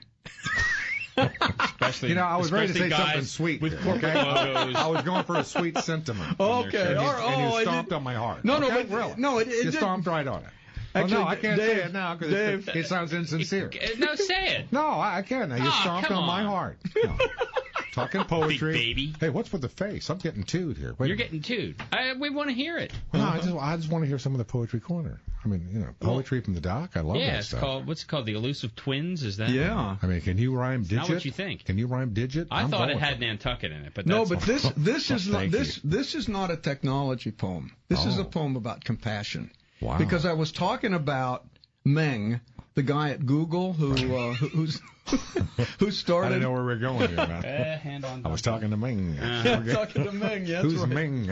[SPEAKER 4] Especially,
[SPEAKER 11] I was ready to say something sweet
[SPEAKER 4] with corporate logos.
[SPEAKER 11] I was going for a sweet sentiment.
[SPEAKER 3] Okay,
[SPEAKER 11] and you stomped on my heart.
[SPEAKER 3] No,
[SPEAKER 11] you stomped right on it.
[SPEAKER 3] Actually,
[SPEAKER 11] I can't say it now because it sounds insincere.
[SPEAKER 4] No, say it.
[SPEAKER 11] No, I can't. You stomped on my heart. No. Talking poetry.
[SPEAKER 4] Big baby.
[SPEAKER 11] Hey, what's with the face? I'm getting tooed here.
[SPEAKER 4] You're getting tooed. We want to hear it.
[SPEAKER 11] No, I just want to hear some of the Poetry Corner. I mean, poetry from the Doc. I love that stuff.
[SPEAKER 4] What's it called? The Elusive Twins? Is that?
[SPEAKER 3] Yeah.
[SPEAKER 11] I mean, can you rhyme digit?
[SPEAKER 4] Not what you think.
[SPEAKER 11] Can you rhyme digit?
[SPEAKER 4] I thought it had Nantucket in it, but
[SPEAKER 3] no. But this is not a technology poem. This is a poem about compassion.
[SPEAKER 11] Wow.
[SPEAKER 3] Because I was talking about Meng, the guy at Google who started.
[SPEAKER 11] I didn't know where we were going here, man.
[SPEAKER 4] Hand on.
[SPEAKER 11] I was talking to Meng.
[SPEAKER 3] Talking to Meng. Yeah,
[SPEAKER 11] who's
[SPEAKER 3] right.
[SPEAKER 11] Meng?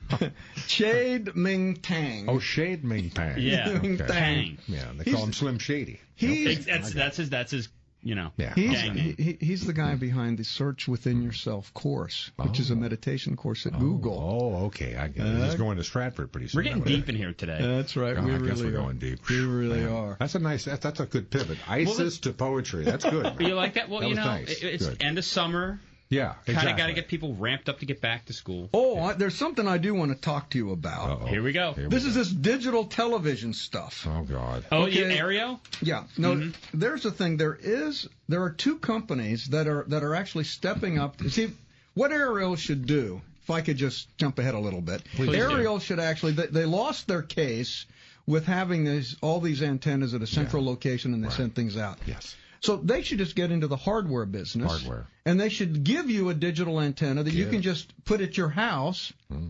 [SPEAKER 3] Shade Ming Tang.
[SPEAKER 11] Oh, Shade Ming Tang.
[SPEAKER 4] Yeah,
[SPEAKER 3] Ming Tang.
[SPEAKER 11] Yeah, they call him Slim Shady.
[SPEAKER 4] That's his
[SPEAKER 3] He's the guy behind the Search Within Yourself course, which is a meditation course at Google.
[SPEAKER 11] Oh, okay. I get it. He's going to Stratford pretty soon.
[SPEAKER 4] We're getting deep in here today.
[SPEAKER 3] That's right.
[SPEAKER 11] I guess we're going deep.
[SPEAKER 3] We really are.
[SPEAKER 11] That's that's a good pivot. ISIS to poetry. That's good.
[SPEAKER 4] You like that? Well,
[SPEAKER 11] that
[SPEAKER 4] nice. It's
[SPEAKER 11] good.
[SPEAKER 4] End of summer.
[SPEAKER 11] Yeah, exactly.
[SPEAKER 4] Kind of got to get people ramped up to get back to school.
[SPEAKER 3] There's something I do want to talk to you about.
[SPEAKER 11] Uh-oh.
[SPEAKER 4] Here we go.
[SPEAKER 3] This is this digital television stuff.
[SPEAKER 11] Oh, God.
[SPEAKER 4] Oh, okay. Aereo?
[SPEAKER 3] Yeah. No, there's the thing. There are two companies that are actually stepping up. See, what Aereo should do, if I could just jump ahead a little bit, Aereo should actually, they lost their case with having all these antennas at a central location and they send things out.
[SPEAKER 11] Yes.
[SPEAKER 3] So they should just get into the hardware business. And they should give you a digital antenna that you can just put at your house,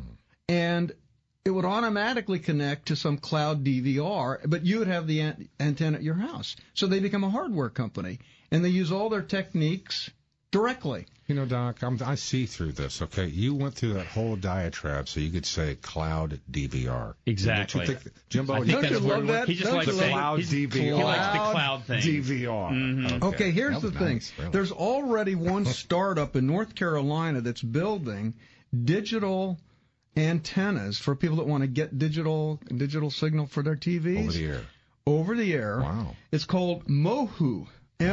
[SPEAKER 3] and it would automatically connect to some cloud DVR, but you would have the antenna at your house. So they become a hardware company, and they use all their techniques directly.
[SPEAKER 11] You know, Doc, I see through this, okay? You went through that whole diatribe so you could say cloud DVR.
[SPEAKER 4] Exactly.
[SPEAKER 11] Jimbo,
[SPEAKER 3] I think that's
[SPEAKER 11] love that?
[SPEAKER 4] He just likes
[SPEAKER 11] the cloud DVR.
[SPEAKER 4] He likes the cloud thing.
[SPEAKER 11] DVR.
[SPEAKER 3] Mm-hmm. Okay, here's the thing.
[SPEAKER 11] Really.
[SPEAKER 3] There's already one startup in North Carolina that's building digital antennas for people that want to get digital signal for their TVs. Over the air.
[SPEAKER 11] Wow.
[SPEAKER 3] It's called Mohu.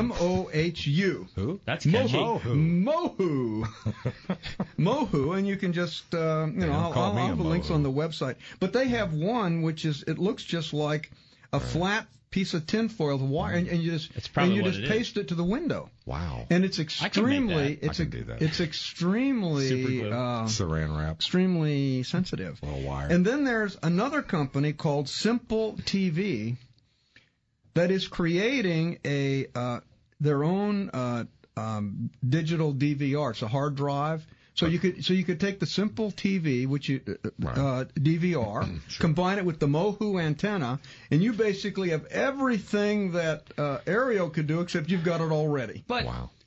[SPEAKER 3] M-O-H-U.
[SPEAKER 11] Who?
[SPEAKER 4] That's catchy.
[SPEAKER 3] Mohu. Mohu, and you can just, I'll have the links on the website. But they have one which it looks just like a flat piece of tinfoil with wire, and you just paste it to the window.
[SPEAKER 11] Wow.
[SPEAKER 3] And it's extremely,
[SPEAKER 11] it's
[SPEAKER 3] extremely
[SPEAKER 11] saran wrap,
[SPEAKER 3] extremely sensitive.
[SPEAKER 11] Little wire.
[SPEAKER 3] And then there's another company called Simple TV that is creating their own digital DVR. It's a hard drive. So you could take the Simple TV, which DVR, combine it with the Mohu antenna, and you basically have everything that Aereo could do, except you've got it already.
[SPEAKER 4] But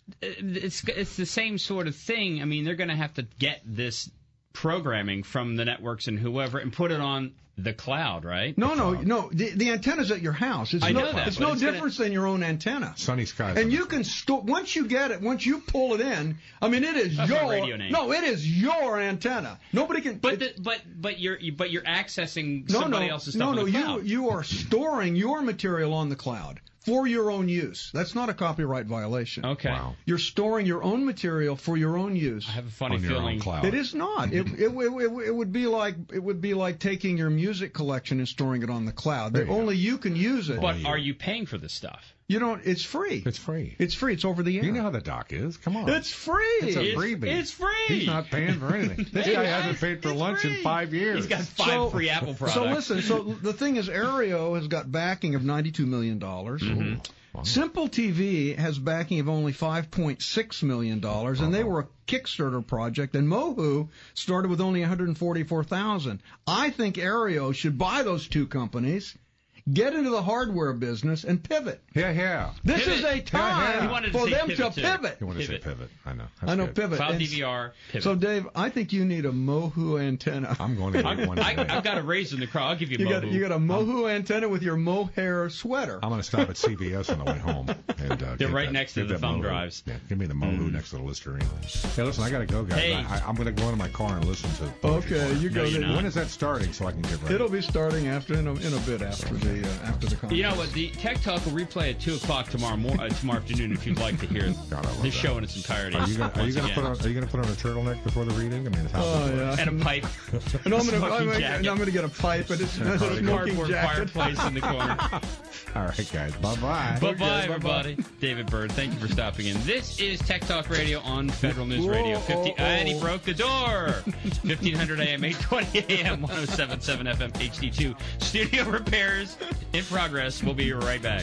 [SPEAKER 4] it's the same sort of thing. I mean, they're going to have to get this programming from the networks and whoever and put it on the cloud, right?
[SPEAKER 3] No. The antenna's at your house. It's no difference than your own antenna.
[SPEAKER 11] Sunny skies.
[SPEAKER 3] And you can store once you get it, once you pull it in. I mean, it is your
[SPEAKER 4] radio name.
[SPEAKER 3] No, it is your antenna. Nobody can.
[SPEAKER 4] But you're accessing somebody else's stuff on the cloud.
[SPEAKER 3] You are storing your material on the cloud for your own use. That's not a copyright violation.
[SPEAKER 4] Okay.
[SPEAKER 11] Wow.
[SPEAKER 3] You're storing your own material for your own use.
[SPEAKER 4] I have a funny feeling.
[SPEAKER 11] Your own cloud.
[SPEAKER 3] It is not. It would be like taking your music collection and storing it on the cloud. Only you can use it.
[SPEAKER 4] But are you paying for this stuff?
[SPEAKER 3] You don't. It's free.
[SPEAKER 11] It's free.
[SPEAKER 3] It's free. It's over the air.
[SPEAKER 11] You know how the doc is. Come on.
[SPEAKER 3] It's free.
[SPEAKER 11] It's a freebie.
[SPEAKER 4] It's free.
[SPEAKER 11] He's not paying for anything. This guy hasn't paid for lunch in 5 years.
[SPEAKER 4] He's got 5 free Apple products.
[SPEAKER 3] So listen. So the thing is, Aereo has got backing of $92 million.
[SPEAKER 4] Mm-hmm.
[SPEAKER 11] Wow.
[SPEAKER 3] Simple TV has backing of only $5.6 million, and they were a Kickstarter project, and Mohu started with only $144,000. I think Aereo should buy those two companies, get into the hardware business, and pivot.
[SPEAKER 11] Yeah.
[SPEAKER 3] This is a time for them to pivot.
[SPEAKER 11] You want to say pivot? I know.
[SPEAKER 3] I know, pivot.
[SPEAKER 4] Cloud DVR, pivot.
[SPEAKER 3] So, Dave, I think you need a Mohu antenna.
[SPEAKER 11] I'm going to get one today.
[SPEAKER 4] I've got a raise in the crowd. I'll give you Mohu.
[SPEAKER 3] You got a Mohu antenna with your mohair sweater.
[SPEAKER 11] I'm going to stop at CVS on the way home. And,
[SPEAKER 4] they're right next to the thumb drives.
[SPEAKER 11] Yeah, give me the Mohu next to the Listerine. Hey, listen, I got to go, guys.
[SPEAKER 4] Hey.
[SPEAKER 11] I'm going to go into my car and listen to.
[SPEAKER 3] Okay, you go.
[SPEAKER 11] When is that starting so I can get ready?
[SPEAKER 3] It'll be starting in a bit after the conference.
[SPEAKER 4] You know what? The Tech Talk will replay at 2 o'clock tomorrow afternoon if you'd like to hear this show in its entirety.
[SPEAKER 11] Are you going to put on a turtleneck before the reading? I mean,
[SPEAKER 3] yeah.
[SPEAKER 4] And a pipe.
[SPEAKER 3] And I'm going to get a pipe, but it's a
[SPEAKER 4] cardboard fireplace in the corner.
[SPEAKER 11] All right, guys. Bye-bye.
[SPEAKER 4] Bye-bye, everybody. David Byrd, thank you for stopping in. This is Tech Talk Radio on Federal News Radio. And he broke the door. 1500 AM, 820 AM, 107.7 FM, HD2. Studio repairs in progress. We'll be right back.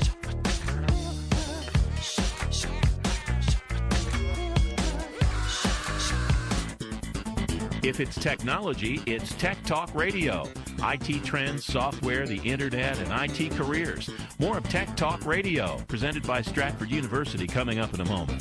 [SPEAKER 6] If it's technology, it's Tech Talk Radio. IT trends, software, the internet, and IT careers. More of Tech Talk Radio, presented by Stratford University, coming up in a moment.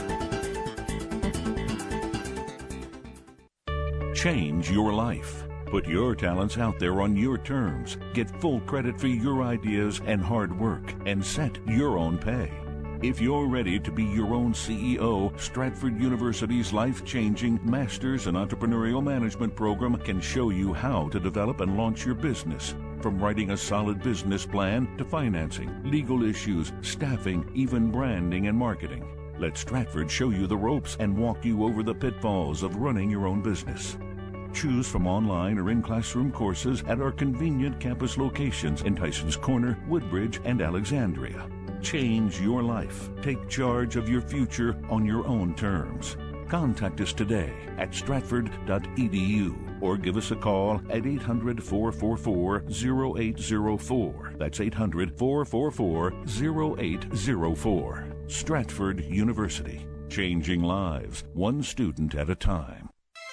[SPEAKER 6] Change your life. Put your talents out there on your terms. Get full credit for your ideas and hard work, and set your own pay. If you're ready to be your own CEO, Stratford University's life-changing Masters in Entrepreneurial Management program can show you how to develop and launch your business. From writing a solid business plan to financing, legal issues, staffing, even branding and marketing. Let Stratford show you the ropes and walk you over the pitfalls of running your own business. Choose from online or in-classroom courses at our convenient campus locations in Tysons Corner, Woodbridge, and Alexandria. Change your life. Take charge of your future on your own terms. Contact us today at stratford.edu or give us a call at 800-444-0804. That's 800-444-0804. Stratford University. Changing lives, one student at a time.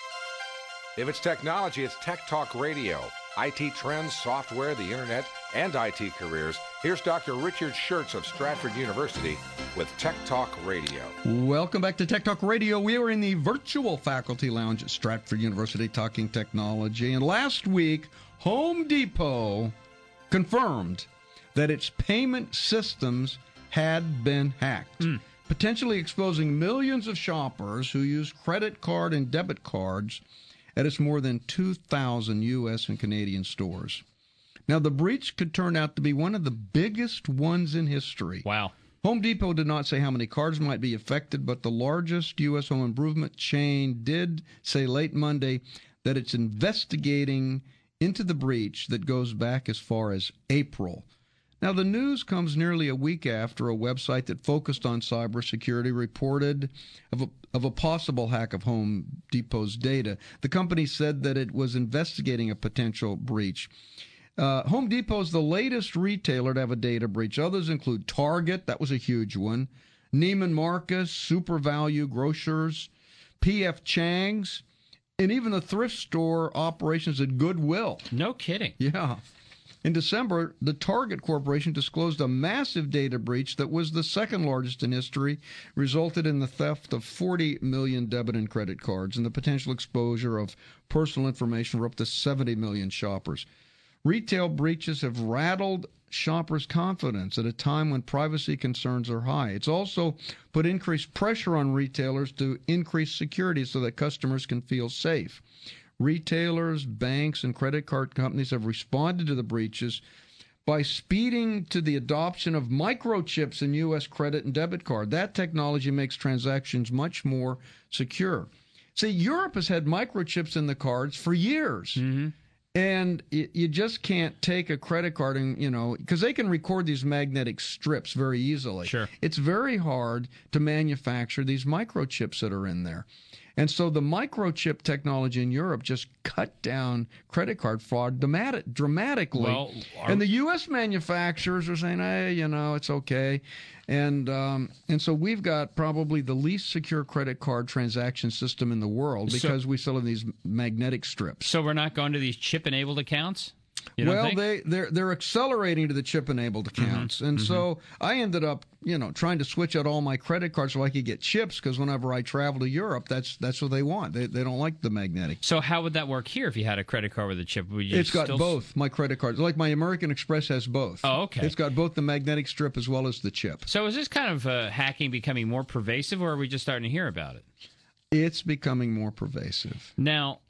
[SPEAKER 7] If it's technology, it's Tech Talk Radio. IT trends, software, the internet, and IT careers. Here's Dr. Richard Schertz of Stratford University with Tech Talk Radio.
[SPEAKER 3] Welcome back to Tech Talk Radio. We are in the virtual faculty lounge at Stratford University talking technology. And last week, Home Depot confirmed that its payment systems had been hacked, potentially exposing millions of shoppers who use credit card and debit cards at its more than 2,000 U.S. and Canadian stores. Now, the breach could turn out to be one of the biggest ones in history.
[SPEAKER 4] Wow.
[SPEAKER 3] Home Depot did not say how many cards might be affected, but the largest U.S. home improvement chain did say late Monday that it's investigating into the breach that goes back as far as April. Now, the news comes nearly a week after a website that focused on cybersecurity reported of a possible hack of Home Depot's data. The company said that it was investigating a potential breach. Home Depot is the latest retailer to have a data breach. Others include Target, that was a huge one, Neiman Marcus, Super Value Grocers, P.F. Chang's, and even the thrift store operations at Goodwill.
[SPEAKER 4] No kidding.
[SPEAKER 3] Yeah. In December, the Target Corporation disclosed a massive data breach that was the second largest in history, resulted in the theft of 40 million debit and credit cards and the potential exposure of personal information for up to 70 million shoppers. Retail breaches have rattled shoppers' confidence at a time when privacy concerns are high. It's also put increased pressure on retailers to increase security so that customers can feel safe. Retailers, banks, and credit card companies have responded to the breaches by speeding to the adoption of microchips in U.S. credit and debit card. That technology makes transactions much more secure. See, Europe has had microchips in the cards for years. Mm-hmm. And you just can't take a credit card and, because they can record these magnetic strips very easily.
[SPEAKER 4] Sure.
[SPEAKER 3] It's very hard to manufacture these microchips that are in there. And so the microchip technology in Europe just cut down credit card fraud dramatically.
[SPEAKER 4] Well,
[SPEAKER 3] and the U.S. manufacturers are saying, hey, it's okay. And so we've got probably the least secure credit card transaction system in the world because we still have these magnetic strips.
[SPEAKER 4] So we're not going to these chip-enabled accounts?
[SPEAKER 3] Well, they're accelerating to the chip-enabled accounts. Mm-hmm. And so I ended up, trying to switch out all my credit cards so I could get chips because whenever I travel to Europe, that's what they want. They don't like the magnetic.
[SPEAKER 4] So how would that work here if you had a credit card with a chip?
[SPEAKER 3] It's got both, my credit cards. Like my American Express has both.
[SPEAKER 4] Oh, okay.
[SPEAKER 3] It's got both the magnetic strip as well as the chip.
[SPEAKER 4] So is this kind of hacking becoming more pervasive, or are we just starting to hear about it?
[SPEAKER 3] It's becoming more pervasive.
[SPEAKER 4] Now,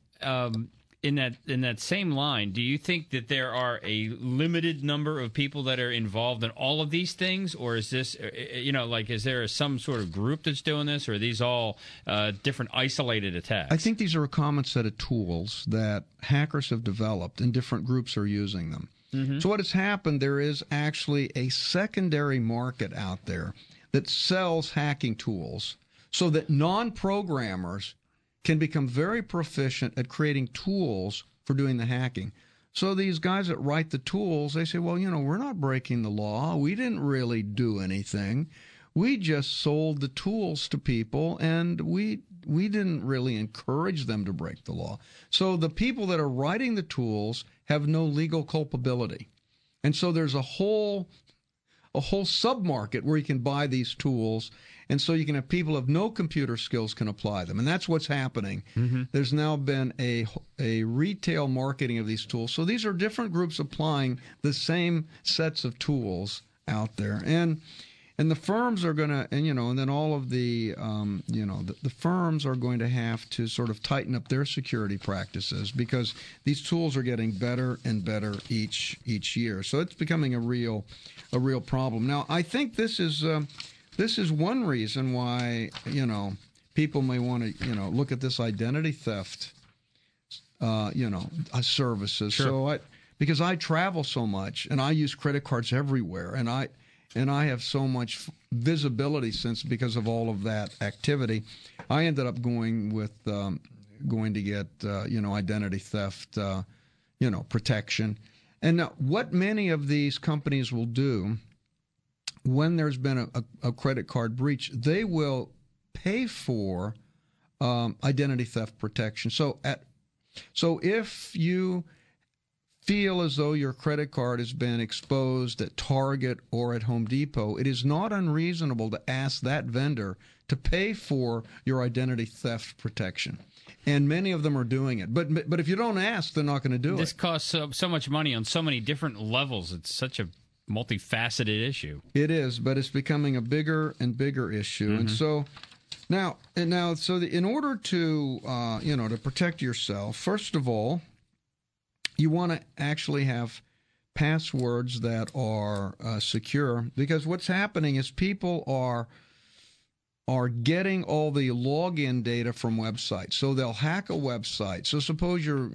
[SPEAKER 4] in that same line, do you think that there are a limited number of people that are involved in all of these things, or is this, is there some sort of group that's doing this, or are these all different isolated attacks?
[SPEAKER 3] I think these are a common set of tools that hackers have developed, and different groups are using them. Mm-hmm. So what has happened, there is actually a secondary market out there that sells hacking tools so that non-programmers can become very proficient at creating tools for doing the hacking. So these guys that write the tools, they say, well, we're not breaking the law. We didn't really do anything. We just sold the tools to people, and we didn't really encourage them to break the law. So the people that are writing the tools have no legal culpability. And so there's a whole submarket where you can buy these tools, And so you can have people of no computer skills can apply them. And that's what's happening. Mm-hmm. There's now been a retail marketing of these tools. So these are different groups applying the same sets of tools out there. And the firms are going to, and then all of the, the firms are going to have to sort of tighten up their security practices because these tools are getting better and better each year. So it's becoming a real problem. Now, I think this is one reason why, people may want to, look at this identity theft, services.
[SPEAKER 4] Sure.
[SPEAKER 3] So because I travel so much and I use credit cards everywhere, and I have so much visibility because of all of that activity, I ended up going to get identity theft protection. And now, what many of these companies will do when there's been a credit card breach, they will pay for identity theft protection. So if you feel as though your credit card has been exposed at Target or at Home Depot, it is not unreasonable to ask that vendor to pay for your identity theft protection. And many of them are doing it. But if you don't ask, they're not going to do it.
[SPEAKER 4] This costs so much money on so many different levels. It's such a multifaceted issue.
[SPEAKER 3] It is, but it's becoming a bigger and bigger issue. Mm-hmm. And so in order to to protect yourself, first of all, you want to actually have passwords that are secure, because what's happening is people are getting all the login data from websites. So they'll hack a website. So suppose you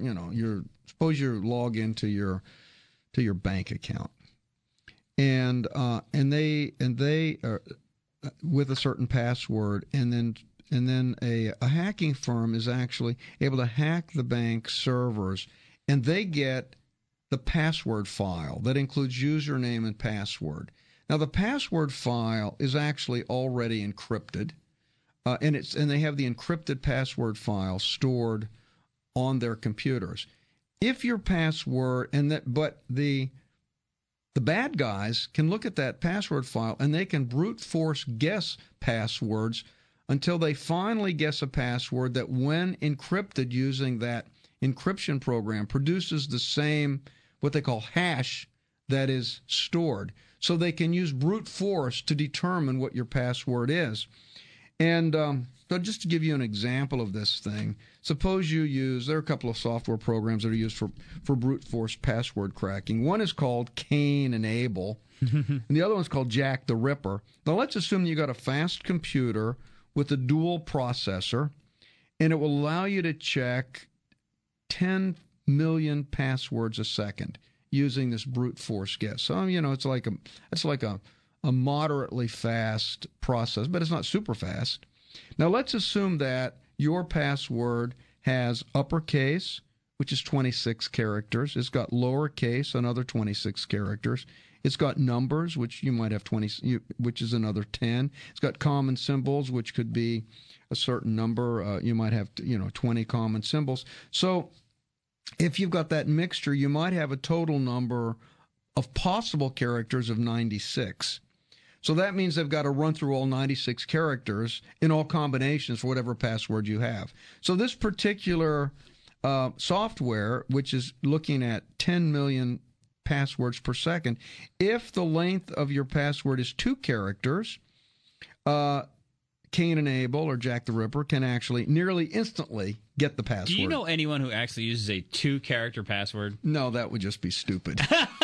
[SPEAKER 3] log into your bank account, and they are with a certain password, and then a hacking firm is actually able to hack the bank servers. And they get the password file that includes username and password. Now, the password file is actually already encrypted, and they have the encrypted password file stored on their computers. If your password but the bad guys can look at that password file and they can brute force guess passwords until they finally guess a password that, when encrypted using that encryption program, produces the same, what they call hash, that is stored. So they can use brute force to determine what your password is. And so just to give you an example of this thing, suppose there are a couple of software programs that are used for brute force password cracking. One is called Cain and Abel, and the other one's called Jack the Ripper. Now let's assume you got a fast computer with a dual processor, and it will allow you to check 10 million passwords a second using this brute force guess. So it's like a moderately fast process, but it's not super fast. Now let's assume that your password has uppercase, which is 26 characters. It's got lowercase, another 26 characters. It's got numbers, which you might have 20, which is another 10. It's got common symbols, which could be a certain number. You might have 20 common symbols. So if you've got that mixture, you might have a total number of possible characters of 96. So that means they've got to run through all 96 characters in all combinations for whatever password you have. So this particular software, which is looking at 10 million passwords per second, if the length of your password is 2 characters, Cain and Abel or Jack the Ripper can actually nearly instantly get the password.
[SPEAKER 4] Do you know anyone who actually uses a 2-character password?
[SPEAKER 3] No, that would just be stupid.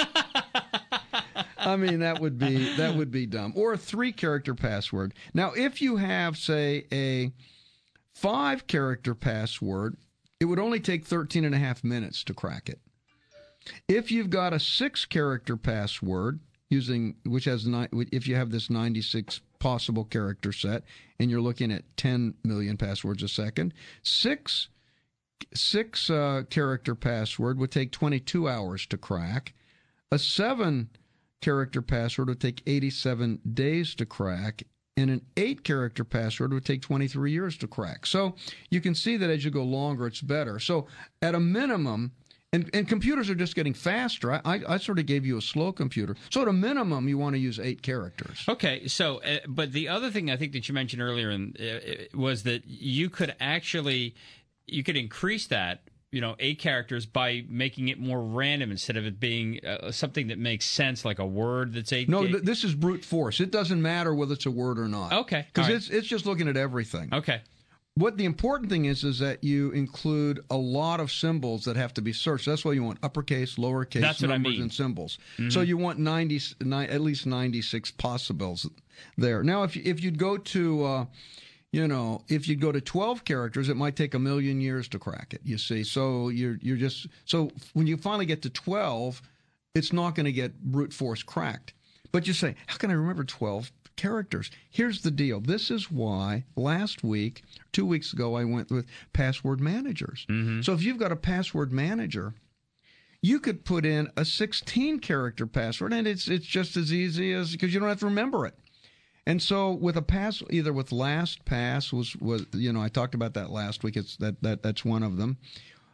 [SPEAKER 3] I mean, that would be dumb. Or a 3-character password. Now, if you have, say, a 5-character password, it would only take 13 and a half minutes to crack it. If you've got a 6-character password, if you have this 96 possible character set, and you're looking at 10 million passwords a second, 6 character password would take 22 hours to crack. A 7-character password would take 87 days to crack, and an 8-character password would take 23 years to crack. So you can see that as you go longer, it's better. So at a minimum, And computers are just getting faster. I sort of gave you a slow computer. So at a minimum, you want to use 8 characters.
[SPEAKER 4] Okay, so, but the other thing I think that you mentioned earlier was that you could increase that, 8 characters by making it more random instead of it being something that makes sense, like a word that's 8.
[SPEAKER 3] No, this is brute force. It doesn't matter whether it's a word or not.
[SPEAKER 4] Okay.
[SPEAKER 3] Because it's just looking at everything.
[SPEAKER 4] Okay.
[SPEAKER 3] What the important thing is that you include a lot of symbols that have to be searched. That's why you want uppercase, lowercase, numbers, and symbols. Mm-hmm. So you want at least 96 possibles there. Now, if you'd go to, if you go to 12 characters, it might take 1,000,000 years to crack it. You see, so so when you finally get to 12, it's not going to get brute force cracked. But you say, how can I remember 12 characters? Here's the deal. This is why last week, 2 weeks ago, I went with password managers. Mm-hmm. So if you've got a password manager, you could put in a 16-character password, and it's just as easy as, because you don't have to remember it. And so with a either with LastPass was I talked about that last week. It's that's one of them.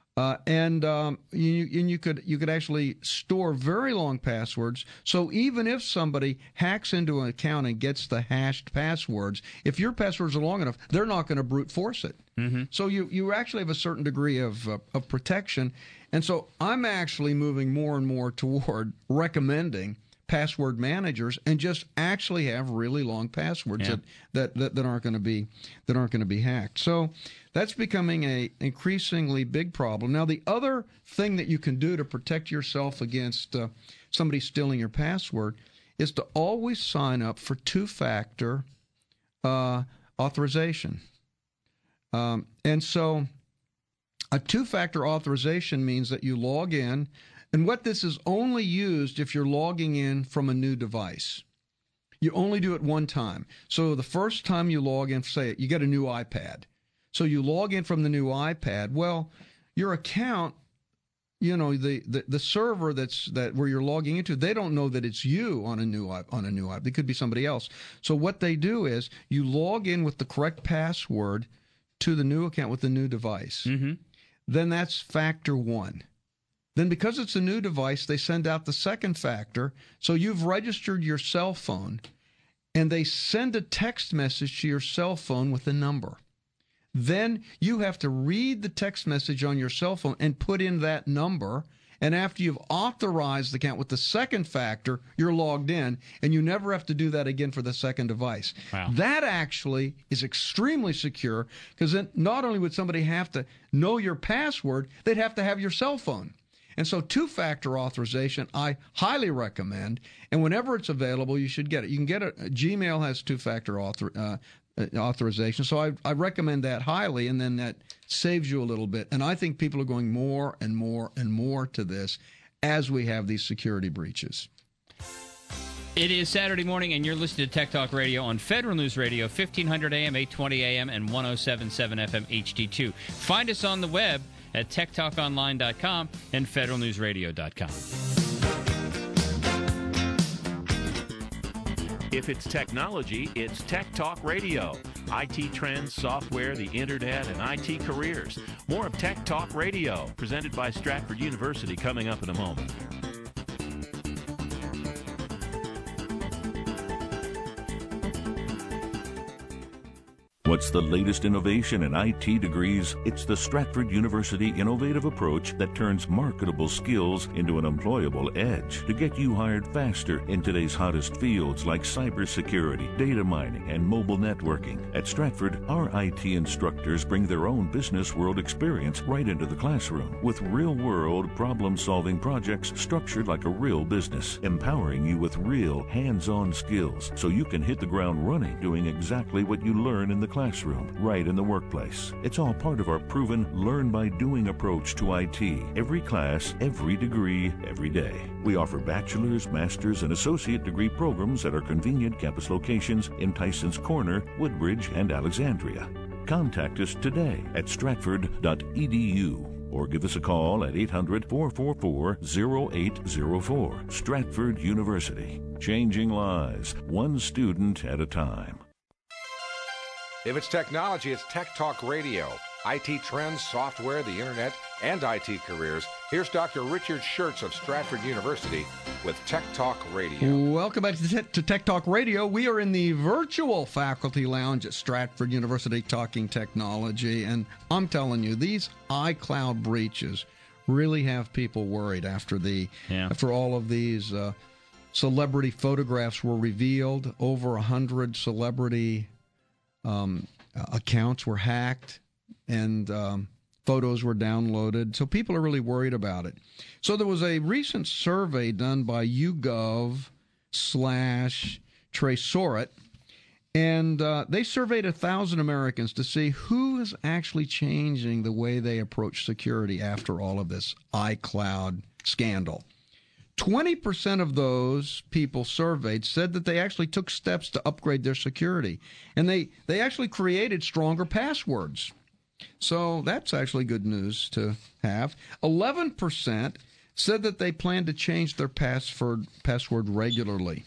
[SPEAKER 3] You could actually store very long passwords. So even if somebody hacks into an account and gets the hashed passwords, if your passwords are long enough, they're not going to brute force it. Mm-hmm. So you actually have a certain degree of protection. And so I'm actually moving more and more toward recommending password managers and just actually have really long passwords that aren't going to be hacked. So that's becoming a increasingly big problem. Now, the other thing that you can do to protect yourself against somebody stealing your password is to always sign up for 2-factor authorization. And so a 2-factor authorization means that you log in. And what this is only used if you're logging in from a new device. You only do it one time. So the first time you log in, say you get a new iPad. So you log in from the new iPad. Well, your account, the server that where you're logging into, they don't know that it's you on a new iPad. It could be somebody else. So what they do is you log in with the correct password to the new account with the new device. Mm-hmm. Then that's factor 1. Then because it's a new device, they send out the second factor. So you've registered your cell phone, and they send a text message to your cell phone with a number. Then you have to read the text message on your cell phone and put in that number. And after you've authorized the account with the second factor, you're logged in, and you never have to do that again for the second device. Wow. That actually is extremely secure, because then not only would somebody have to know your password, they'd have to have your cell phone. And so 2-factor authorization, I highly recommend, and whenever it's available, you should get it. You can get it. Gmail has 2-factor authorization, so I recommend that highly, and then that saves you a little bit. And I think people are going more and more and more to this as we have these security breaches.
[SPEAKER 4] It is Saturday morning, and you're listening to Tech Talk Radio on Federal News Radio, 1500 AM, 820 AM, and 107.7 FM HD2. Find us on the web at techtalkonline.com and federalnewsradio.com.
[SPEAKER 6] If it's technology, it's Tech Talk Radio. IT trends, software, the internet, and IT careers. More of Tech Talk Radio, presented by Stratford University, coming up in a moment. What's the latest innovation in IT degrees? It's the Stratford University innovative approach that turns marketable skills into an employable edge to get you hired faster in today's hottest fields like cybersecurity, data mining, and mobile networking. At Stratford, our IT instructors bring their own business world experience right into the classroom with real-world problem-solving projects structured like a real business, empowering you with real hands-on skills so you can hit the ground running doing exactly what you learn in the classroom, right in the workplace. It's all part of our proven learn-by-doing approach to IT. Every class, every degree, every day. We offer bachelor's, master's, and associate degree programs at our convenient campus locations in Tysons Corner, Woodbridge, and Alexandria. Contact us today at stratford.edu or give us a call at 800-444-0804. Stratford University. Changing lives, one student at a time.
[SPEAKER 7] If it's technology, it's Tech Talk Radio. IT trends, software, the internet, and IT careers, here's Dr. Richard Schertz of Stratford University with Tech Talk Radio.
[SPEAKER 3] Welcome back to Tech Talk Radio. We are in the virtual faculty lounge at Stratford University talking technology, and I'm telling you, these iCloud breaches really have people worried after all of these celebrity photographs were revealed. Over 100 celebrity accounts were hacked, and photos were downloaded. So people are really worried about it. So there was a recent survey done by YouGov/Tresorit, and they surveyed 1,000 Americans to see who is actually changing the way they approach security after all of this iCloud scandal. 20% of those people surveyed said that they actually took steps to upgrade their security, and they actually created stronger passwords. So that's actually good news to have. 11% said that they plan to change their password regularly.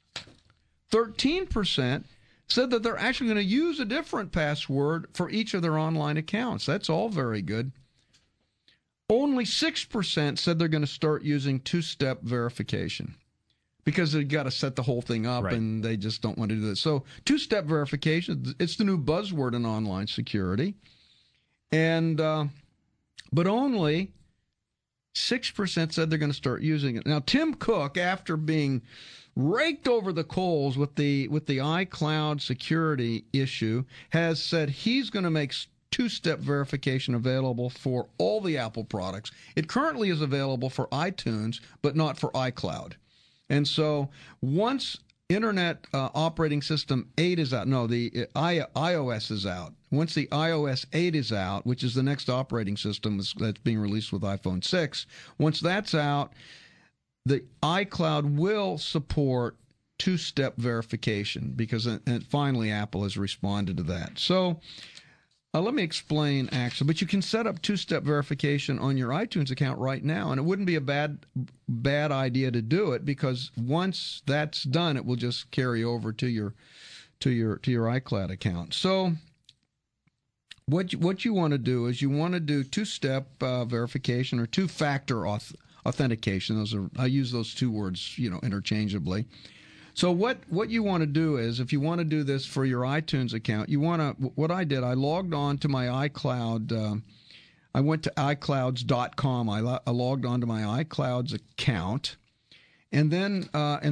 [SPEAKER 3] 13% said that they're actually going to use a different password for each of their online accounts. That's all very good. Only 6% said they're going to start using two-step verification because they've got to set the whole thing up, and they just don't want to do this. So two-step verification, it's the new buzzword in online security. And but only 6% said they're going to start using it. Now, Tim Cook, after being raked over the coals with the iCloud security issue, has said he's going to make two-step verification available for all the Apple products. It currently is available for iTunes, but not for iCloud. And so once Internet Operating System 8 is out, iOS is out. Once the iOS 8 is out, which is the next operating system that's being released with iPhone 6, once that's out, the iCloud will support two-step verification because finally Apple has responded to that. So let me explain, actually. But you can set up two-step verification on your iTunes account right now, and it wouldn't be a bad idea to do it because once that's done, it will just carry over to your iCloud account. So what you want to do is you want to do two-step verification or two-factor authentication. I use those two words, interchangeably. So what you want to do is, if you want to do this for your iTunes account, what I did, I logged on to my iCloud. I went to iClouds.com. I logged on to my iClouds account, and then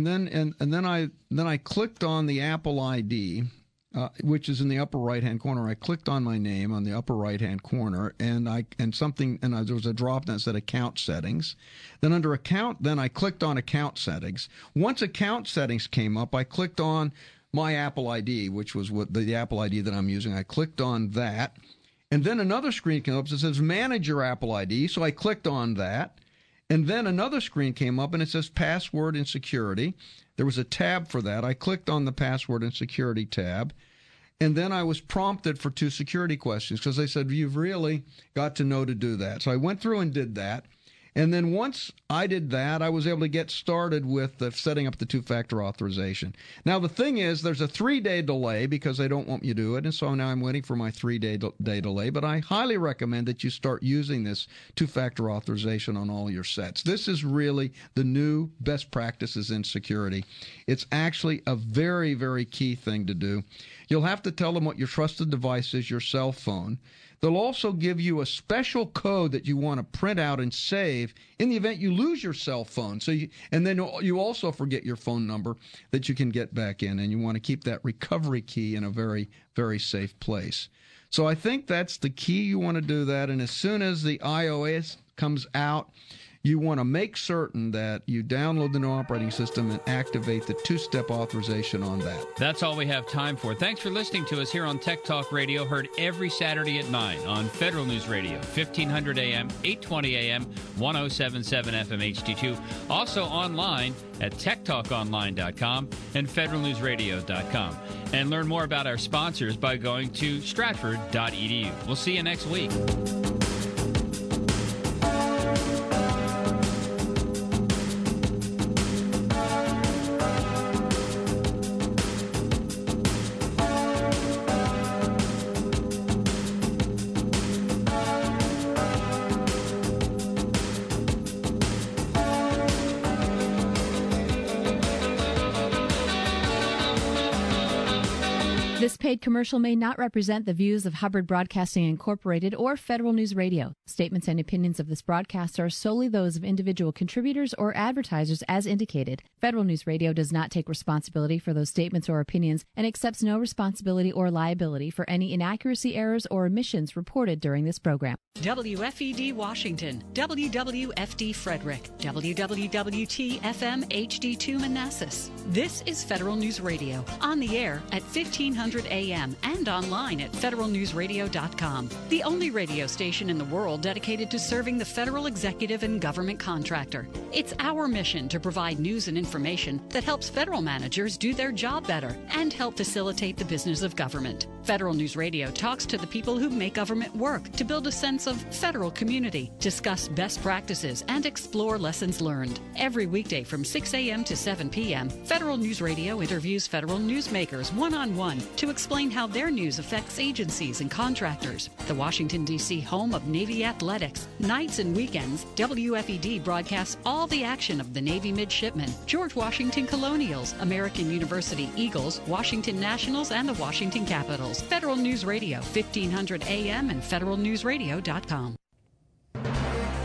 [SPEAKER 3] I clicked on the Apple ID, which is in the upper right-hand corner. I clicked on my name on the upper right-hand corner, and there was a drop that said Account Settings. Then under Account, I clicked on Account Settings. Once Account Settings came up, I clicked on my Apple ID, which was the Apple ID that I'm using. I clicked on that, and then another screen came up that says Manage Your Apple ID. So I clicked on that, and then another screen came up, and it says Password and Security. There was a tab for that. I clicked on the Password and Security tab, and then I was prompted for two security questions because they said, you've really got to know to do that. So I went through and did that. And then once I did that, I was able to get started with setting up the two-factor authorization. Now, the thing is, there's a 3-day delay because they don't want you to do it, and so now I'm waiting for my 3-day delay. But I highly recommend that you start using this two-factor authorization on all your sets. This is really the new best practices in security. It's actually a very, very key thing to do. You'll have to tell them what your trusted device is, your cell phone. They'll also give you a special code that you want to print out and save in the event you lose your cell phone. And then you also forget your phone number that you can get back in, and you want to keep that recovery key in a very, very safe place. So I think that's the key. You want to do that, and as soon as the iOS comes out, you want to make certain that you download the new operating system and activate the two-step authorization on that.
[SPEAKER 10] That's all we have time for. Thanks for listening to us here on Tech Talk Radio, heard every Saturday at 9 on Federal News Radio, 1500 AM, 820 AM, 1077 FM HD2. Also online at techtalkonline.com and federalnewsradio.com. And learn more about our sponsors by going to stratford.edu. We'll see you next week.
[SPEAKER 1] This paid commercial may not represent the views of Hubbard Broadcasting Incorporated or Federal News Radio. Statements and opinions of this broadcast are solely those of individual contributors or advertisers as indicated. Federal News Radio does not take responsibility for those statements or opinions and accepts no responsibility or liability for any inaccuracy, errors, or omissions reported during this program.
[SPEAKER 12] WFED Washington, WWFD Frederick, WWWT-FM HD2 Manassas. This is Federal News Radio, on the air at 1500 AM and online at federalnewsradio.com. The only radio station in the world dedicated to serving the federal executive and government contractor. It's our mission to provide news and information that helps federal managers do their job better and help facilitate the business of government. Federal News Radio talks to the people who make government work to build a sense of federal community, discuss best practices, and explore lessons learned. Every weekday from 6 a.m. to 7 p.m., Federal News Radio interviews federal newsmakers one-on-one to explain how their news affects agencies and contractors. The Washington, D.C. home of Navy athletics. Nights and weekends, WFED broadcasts all the action of the Navy midshipmen, George Washington Colonials, American University Eagles, Washington Nationals, and the Washington Capitals. Federal News Radio, 1500 AM and federalnewsradio.com.